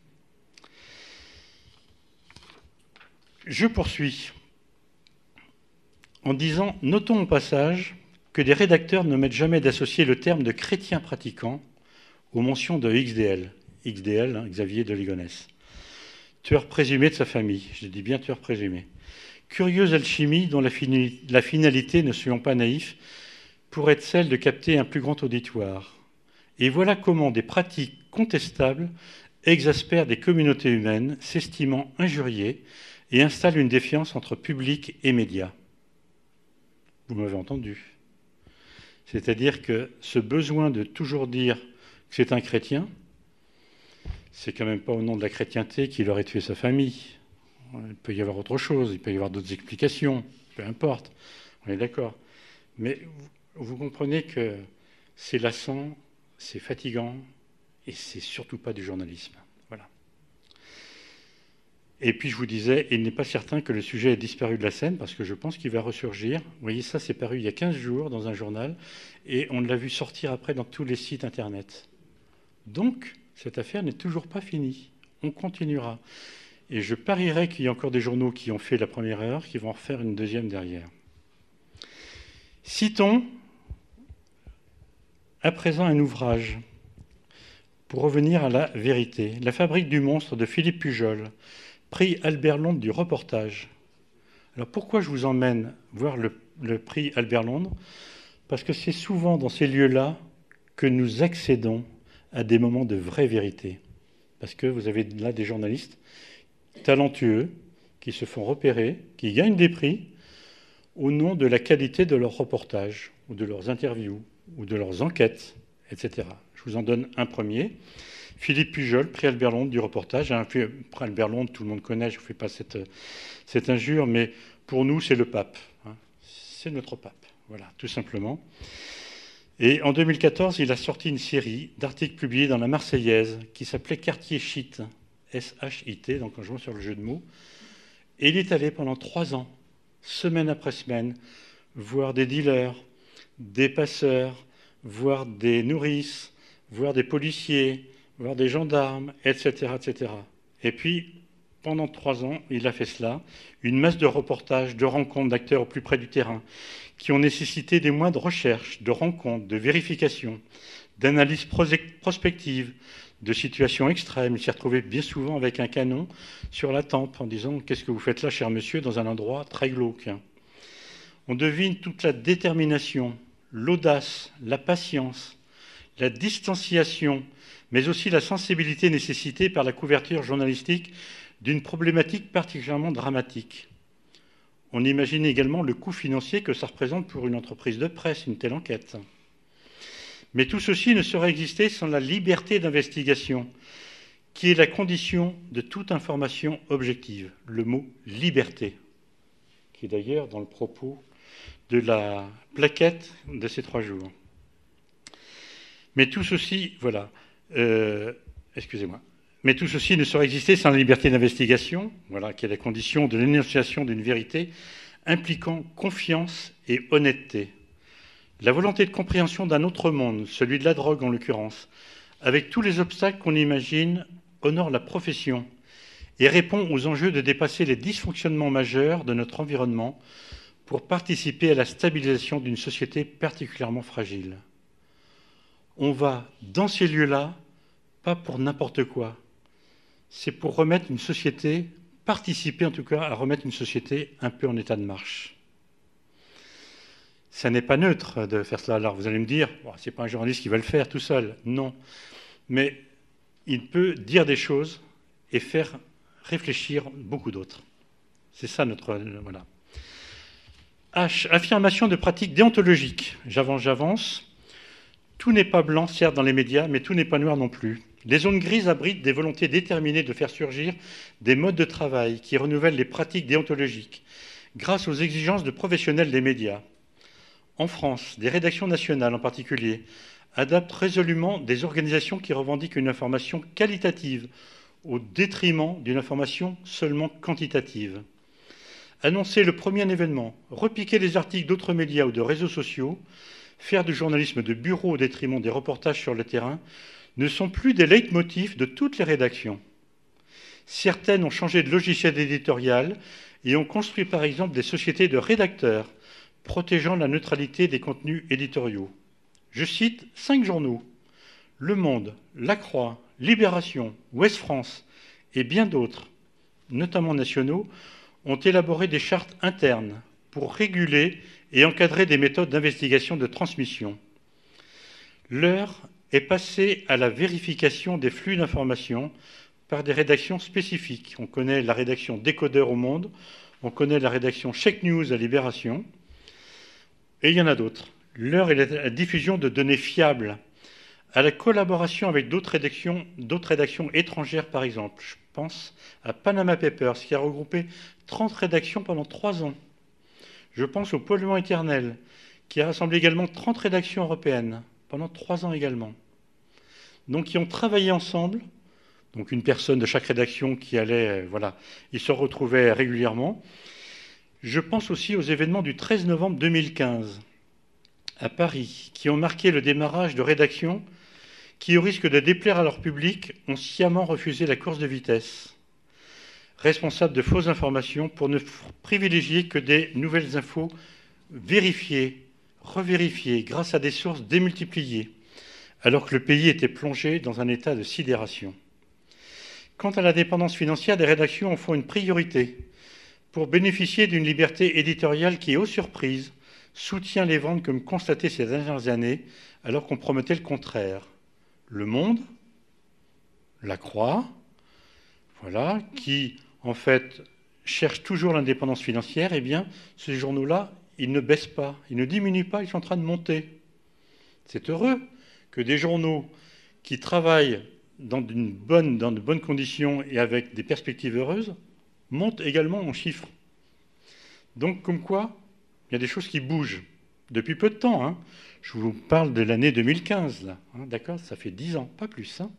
Je poursuis en disant, notons au passage que des rédacteurs ne mettent jamais d'associer le terme de chrétien pratiquant aux mentions de XDL. XDL, Xavier de Ligonnès. Tueur présumé de sa famille, je dis bien tueur présumé. Curieuse alchimie dont la finalité, ne soyons pas naïfs, pourrait être celle de capter un plus grand auditoire. Et voilà comment des pratiques contestables exaspère des communautés humaines, s'estimant injuriées, et installe une défiance entre public et médias. Vous m'avez entendu. C'est-à-dire que ce besoin de toujours dire que c'est un chrétien, c'est quand même pas au nom de la chrétienté qu'il aurait tué sa famille. Il peut y avoir autre chose, il peut y avoir d'autres explications, peu importe, on est d'accord. Mais vous comprenez que c'est lassant, c'est fatigant, et c'est surtout pas du journalisme. Voilà. Et puis je vous disais, il n'est pas certain que le sujet ait disparu de la scène, parce que je pense qu'il va ressurgir. Vous voyez, ça c'est paru il y a 15 jours dans un journal, et on l'a vu sortir après dans tous les sites internet. Donc, cette affaire n'est toujours pas finie. On continuera. Et je parierais qu'il y a encore des journaux qui ont fait la première erreur, qui vont en refaire une deuxième derrière. Citons à présent un ouvrage pour revenir à la vérité. La fabrique du monstre de Philippe Pujol, prix Albert Londres du reportage. Alors pourquoi je vous emmène voir le prix Albert Londres? Parce que c'est souvent dans ces lieux-là que nous accédons à des moments de vraie vérité. Parce que vous avez là des journalistes talentueux qui se font repérer, qui gagnent des prix au nom de la qualité de leurs reportages, ou de leurs interviews, ou de leurs enquêtes, etc. Je vous en donne un premier. Philippe Pujol, prix Albert Londres du reportage. Prix Albert Londres, tout le monde connaît, je ne vous fais pas cette injure, mais pour nous, c'est le pape. C'est notre pape, voilà, tout simplement. Et en 2014, il a sorti une série d'articles publiés dans la Marseillaise qui s'appelait Quartier Shit, S-H-I-T, donc en jouant sur le jeu de mots. Et il est allé pendant 3 ans, semaine après semaine, voir des dealers, des passeurs, voir des nourrices, voir des policiers, voir des gendarmes, etc., etc. Et puis, pendant 3 ans, il a fait cela, une masse de reportages, de rencontres d'acteurs au plus près du terrain, qui ont nécessité des mois de recherche, de rencontres, de vérifications, d'analyses prospectives, de situations extrêmes. Il s'est retrouvé bien souvent avec un canon sur la tempe en disant « Qu'est-ce que vous faites là, cher monsieur, dans un endroit très glauque ?» On devine toute la détermination, l'audace, la patience, la distanciation, mais aussi la sensibilité nécessitée par la couverture journalistique d'une problématique particulièrement dramatique. On imagine également le coût financier que ça représente pour une entreprise de presse, une telle enquête. Mais tout ceci ne saurait exister sans la liberté d'investigation, qui est la condition de toute information objective. Le mot « liberté », qui est d'ailleurs dans le propos de la plaquette de ces 3 jours. Mais tout ceci, voilà, excusez-moi. Mais tout ceci ne saurait exister sans la liberté d'investigation, voilà, qui est la condition de l'énonciation d'une vérité impliquant confiance et honnêteté. La volonté de compréhension d'un autre monde, celui de la drogue en l'occurrence, avec tous les obstacles qu'on imagine, honore la profession et répond aux enjeux de dépasser les dysfonctionnements majeurs de notre environnement pour participer à la stabilisation d'une société particulièrement fragile. On va dans ces lieux-là, pas pour n'importe quoi. C'est pour remettre une société, participer en tout cas à remettre une société un peu en état de marche. Ça n'est pas neutre de faire cela. Alors vous allez me dire, oh, c'est pas un journaliste qui va le faire tout seul. Non. Mais il peut dire des choses et faire réfléchir beaucoup d'autres. C'est ça notre... Voilà. H. Affirmation de pratiques déontologiques. J'avance. Tout n'est pas blanc, certes, dans les médias, mais tout n'est pas noir non plus. Les zones grises abritent des volontés déterminées de faire surgir des modes de travail qui renouvellent les pratiques déontologiques grâce aux exigences de professionnels des médias. En France, des rédactions nationales en particulier adaptent résolument des organisations qui revendiquent une information qualitative au détriment d'une information seulement quantitative. Annoncer le premier événement, repiquer les articles d'autres médias ou de réseaux sociaux, faire du journalisme de bureau au détriment des reportages sur le terrain, ne sont plus des leitmotifs de toutes les rédactions. Certaines ont changé de logiciel éditorial et ont construit par exemple des sociétés de rédacteurs protégeant la neutralité des contenus éditoriaux. Je cite 5 journaux, Le Monde, La Croix, Libération, Ouest France et bien d'autres, notamment nationaux, ont élaboré des chartes internes pour réguler et encadrer des méthodes d'investigation de transmission. L'heure est passé à la vérification des flux d'informations par des rédactions spécifiques. On connaît la rédaction Décodeur au Monde, on connaît la rédaction Check News à Libération, et il y en a d'autres. L'heure est la diffusion de données fiables, à la collaboration avec d'autres rédactions étrangères, par exemple. Je pense à Panama Papers, qui a regroupé 30 rédactions pendant 3 ans. Je pense au Polluant éternel, qui a rassemblé également 30 rédactions européennes, pendant 3 ans également. Donc, qui ont travaillé ensemble. Donc, une personne de chaque rédaction qui allait, voilà, ils se retrouvaient régulièrement. Je pense aussi aux événements du 13 novembre 2015, à Paris, qui ont marqué le démarrage de rédactions qui, au risque de déplaire à leur public, ont sciemment refusé la course de vitesse, responsables de fausses informations pour ne privilégier que des nouvelles infos vérifiées, revérifiées, grâce à des sources démultipliées, alors que le pays était plongé dans un état de sidération. Quant à la dépendance financière, des rédactions en font une priorité pour bénéficier d'une liberté éditoriale qui, aux surprises, soutient les ventes comme constaté ces dernières années, alors qu'on promettait le contraire. Le Monde, La Croix, voilà, qui, en fait, cherchent toujours l'indépendance financière, eh bien, ces journaux-là, ils ne baissent pas, ils ne diminuent pas, ils sont en train de monter. C'est heureux que des journaux qui travaillent dans de bonnes conditions et avec des perspectives heureuses montent également en chiffres. Donc, comme quoi, il y a des choses qui bougent depuis peu de temps. Hein. Je vous parle de l'année 2015, là. Hein, d'accord, ça fait 10 ans, pas plus. Hein.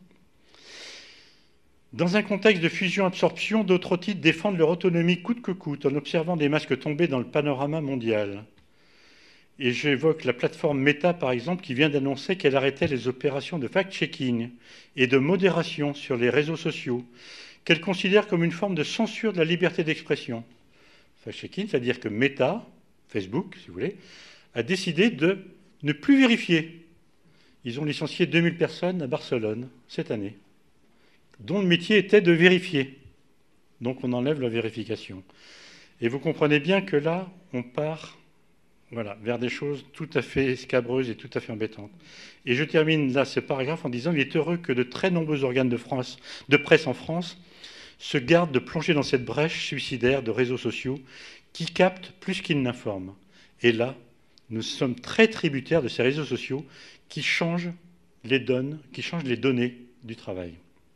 Dans un contexte de fusion-absorption, d'autres titres défendent leur autonomie coûte que coûte en observant des masques tomber dans le panorama mondial. Et j'évoque la plateforme Meta, par exemple, qui vient d'annoncer qu'elle arrêtait les opérations de fact-checking et de modération sur les réseaux sociaux, qu'elle considère comme une forme de censure de la liberté d'expression. Fact-checking, c'est-à-dire que Meta, Facebook, si vous voulez, a décidé de ne plus vérifier. Ils ont licencié 2000 personnes à Barcelone cette année, dont le métier était de vérifier. Donc on enlève la vérification. Et vous comprenez bien que là, on part vers des choses tout à fait scabreuses et tout à fait embêtantes. Et je termine là ce paragraphe en disant qu'il est heureux que de très nombreux organes de presse en France se gardent de plonger dans cette brèche suicidaire de réseaux sociaux qui captent plus qu'ils n'informent. Et là, nous sommes très tributaires de ces réseaux sociaux qui changent les données du travail.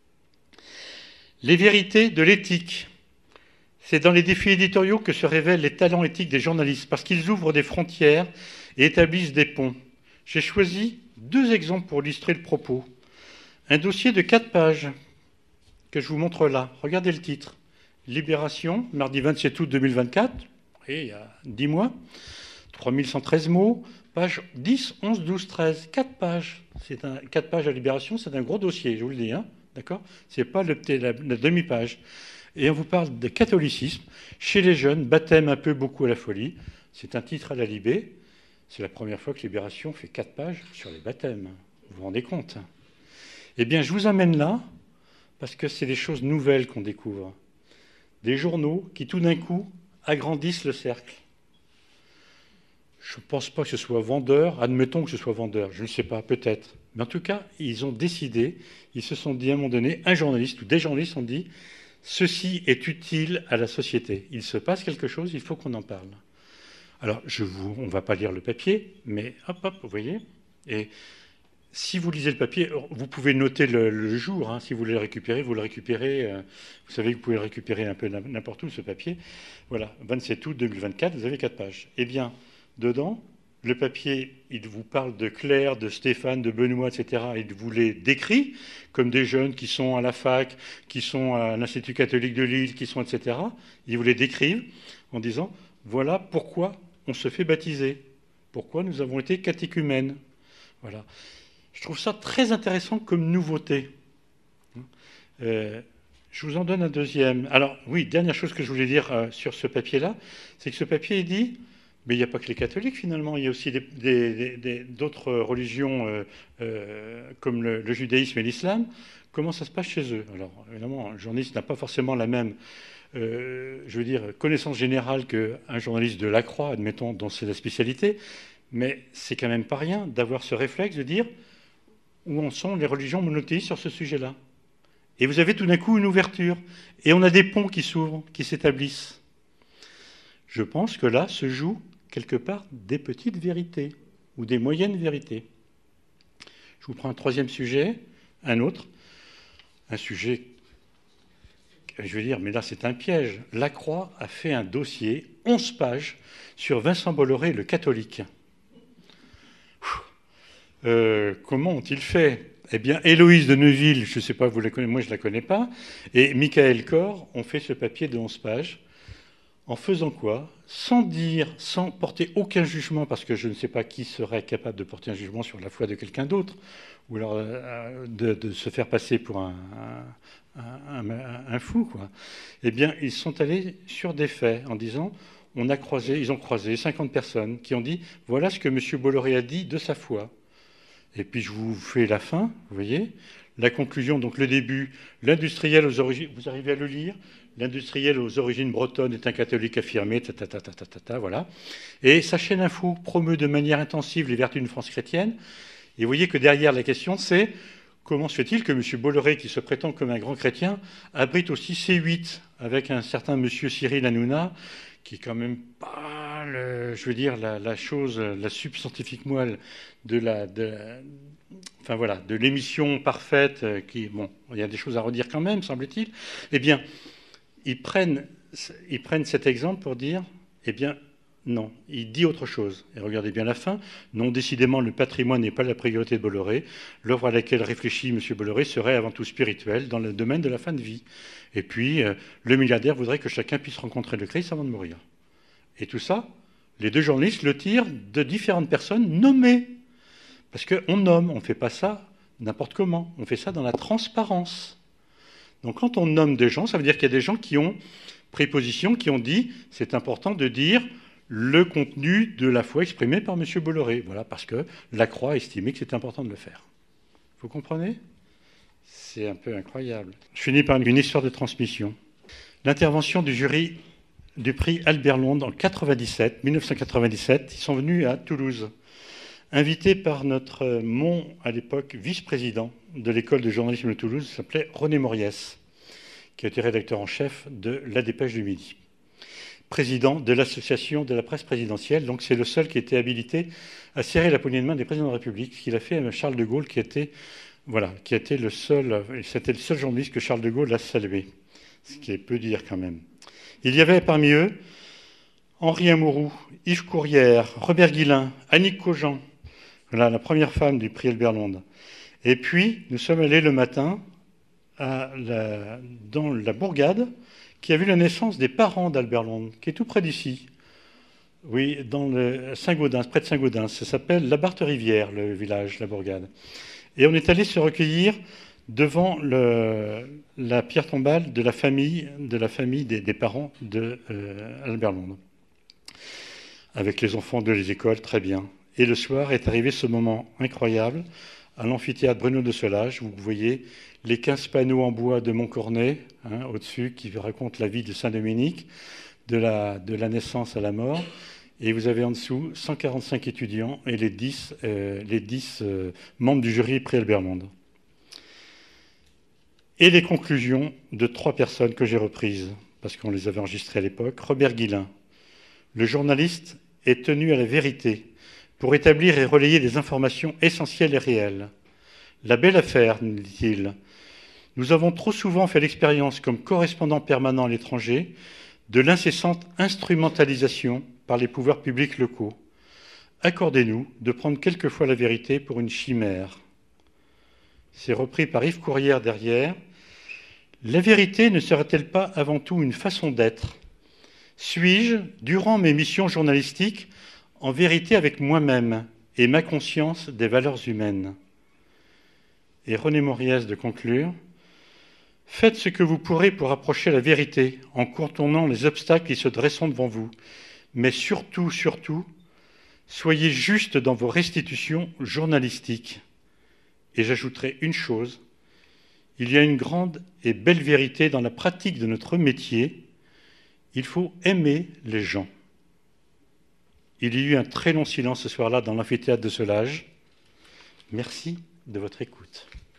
Les vérités de l'éthique. C'est dans les défis éditoriaux que se révèlent les talents éthiques des journalistes, parce qu'ils ouvrent des frontières et établissent des ponts. J'ai choisi 2 exemples pour illustrer le propos. Un dossier de 4 pages que je vous montre là. Regardez le titre. Libération, mardi 27 août 2024, et il y a 10 mois, 3113 mots, page 10, 11, 12, 13, 4 pages. 4 pages à Libération, c'est un gros dossier, je vous le dis, hein, d'accord ? Ce n'est pas la demi-page. Et on vous parle de catholicisme chez les jeunes, baptême un peu beaucoup à la folie. C'est un titre à la Libé. C'est la première fois que Libération fait 4 pages sur les baptêmes. Vous vous rendez compte ? Eh bien, je vous amène là, parce que c'est des choses nouvelles qu'on découvre. Des journaux qui, tout d'un coup, agrandissent le cercle. Je ne pense pas que ce soit vendeur. Admettons que ce soit vendeur. Je ne sais pas, peut-être. Mais en tout cas, ils ont décidé, ils se sont dit à un moment donné, un journaliste ou des journalistes ont dit « Ceci est utile à la société. Il se passe quelque chose, il faut qu'on en parle. » Alors, on ne va pas lire le papier, mais hop, vous voyez. Et si vous lisez le papier, vous pouvez noter le jour. Hein, si vous voulez le récupérer, vous le récupérez. Vous savez que vous pouvez le récupérer un peu n'importe où, ce papier. Voilà, 27 août 2024, vous avez 4 pages. Eh bien, dedans, le papier, il vous parle de Claire, de Stéphane, de Benoît, etc. Il vous les décrit comme des jeunes qui sont à la fac, qui sont à l'Institut catholique de Lille, qui sont, etc. Ils vous les décrivent en disant, voilà pourquoi on se fait baptiser, pourquoi nous avons été catéchumènes. Voilà. Je trouve ça très intéressant comme nouveauté. Je vous en donne un deuxième. Alors, oui, dernière chose que je voulais dire sur ce papier-là, c'est que ce papier, il dit... Mais il n'y a pas que les catholiques, finalement. Il y a aussi d'autres religions comme le judaïsme et l'islam. Comment ça se passe chez eux? Alors, évidemment, un journaliste n'a pas forcément la même connaissance générale qu'un journaliste de La Croix, admettons, dont c'est la spécialité. Mais c'est quand même pas rien d'avoir ce réflexe de dire où en sont les religions monothéistes sur ce sujet-là. Et vous avez tout d'un coup une ouverture. Et on a des ponts qui s'ouvrent, qui s'établissent. Je pense que là se jouent quelque part des petites vérités ou des moyennes vérités. Je vous prends un troisième sujet, un autre, un sujet, je veux dire, mais là c'est un piège. La Croix a fait un dossier, 11 pages, sur Vincent Bolloré, le catholique. Comment ont-ils fait? Eh bien, Héloïse de Neuville, je ne sais pas, vous la connaissez, moi je ne la connais pas, et Michael Corr ont fait ce papier de 11 pages. En faisant quoi? Sans dire, sans porter aucun jugement, parce que je ne sais pas qui serait capable de porter un jugement sur la foi de quelqu'un d'autre, ou alors de se faire passer pour un fou, quoi. Eh bien, ils sont allés sur des faits en disant, ils ont croisé 50 personnes qui ont dit, voilà ce que M. Bolloré a dit de sa foi. Et puis je vous fais la fin, vous voyez, la conclusion, donc le début, l'industriel aux origines, vous arrivez à le lire? L'industriel aux origines bretonnes est un catholique affirmé, voilà. Et sa chaîne info promeut de manière intensive les vertus d'une France chrétienne. Et vous voyez que derrière la question, c'est comment se fait-il que M. Bolloré, qui se prétend comme un grand chrétien, abrite aussi C8 avec un certain M. Cyril Hanouna, qui est quand même pas, la chose, la substantifique moelle enfin voilà, de l'émission parfaite, bon, il y a des choses à redire quand même, semble-t-il. Eh bien, ils prennent cet exemple pour dire, eh bien, non, il dit autre chose. Et regardez bien la fin. Non, décidément, le patrimoine n'est pas la priorité de Bolloré. L'œuvre à laquelle réfléchit M. Bolloré serait avant tout spirituelle, dans le domaine de la fin de vie. Et puis, le milliardaire voudrait que chacun puisse rencontrer le Christ avant de mourir. Et tout ça, les deux journalistes le tirent de différentes personnes nommées. Parce qu'on nomme, on ne fait pas ça n'importe comment. On fait ça dans la transparence. Donc quand on nomme des gens, ça veut dire qu'il y a des gens qui ont pris position, qui ont dit c'est important de dire le contenu de la foi exprimé par M. Bolloré. Voilà, parce que la Croix a estimé que c'était important de le faire. Vous comprenez? C'est un peu incroyable. Je finis par une histoire de transmission. L'intervention du jury du prix Albert Londres en 1997, ils sont venus à Toulouse, invités par notre à l'époque, vice-président de l'école de journalisme de Toulouse, qui s'appelait René Moriès, qui a été rédacteur en chef de La Dépêche du Midi, président de l'association de la presse présidentielle. Donc c'est le seul qui était habilité à serrer la poignée de main des présidents de la République, ce qu'il a fait à Charles de Gaulle, qui était le seul, c'était le seul journaliste que Charles de Gaulle a salué, ce qui est peu dire quand même. Il y avait parmi eux Henri Amouroux, Yves Courrière, Robert Guillain, Annick Cogent, voilà, la première femme du prix Albert Londres. Et puis, nous sommes allés le matin dans la bourgade qui a vu la naissance des parents d'Albert Londres, qui est tout près d'ici. Oui, dans le Saint-Gaudens, près de Saint-Gaudens. Ça s'appelle la Barthe-Rivière, le village, la bourgade. Et on est allé se recueillir devant la pierre tombale de la famille des parents d'Albert Londres, avec les enfants de les écoles, très bien. Et le soir est arrivé ce moment incroyable à l'amphithéâtre Bruno de Solage. Vous voyez les 15 panneaux en bois de Montcornet, au-dessus, qui racontent la vie de Saint-Dominique, de la naissance à la mort. Et vous avez en dessous 145 étudiants et les 10 membres du jury prix Albert Londres. Et les conclusions de 3 personnes que j'ai reprises, parce qu'on les avait enregistrées à l'époque. Robert Guillain. Le journaliste est tenu à la vérité pour établir et relayer des informations essentielles et réelles. La belle affaire, nous dit-il. Nous avons trop souvent fait l'expérience, comme correspondants permanents à l'étranger, de l'incessante instrumentalisation par les pouvoirs publics locaux. Accordez-nous de prendre quelquefois la vérité pour une chimère. C'est repris par Yves Courrière derrière. La vérité ne serait-elle pas avant tout une façon d'être? Suis-je, durant mes missions journalistiques, en vérité avec moi-même et ma conscience des valeurs humaines? Et René Moriès de conclure. Faites ce que vous pourrez pour approcher la vérité en contournant les obstacles qui se dresseront devant vous. Mais surtout, soyez juste dans vos restitutions journalistiques. Et j'ajouterai une chose, il y a une grande et belle vérité dans la pratique de notre métier. Il faut aimer les gens. Il y a eu un très long silence ce soir-là dans l'amphithéâtre de Solage. Merci de votre écoute.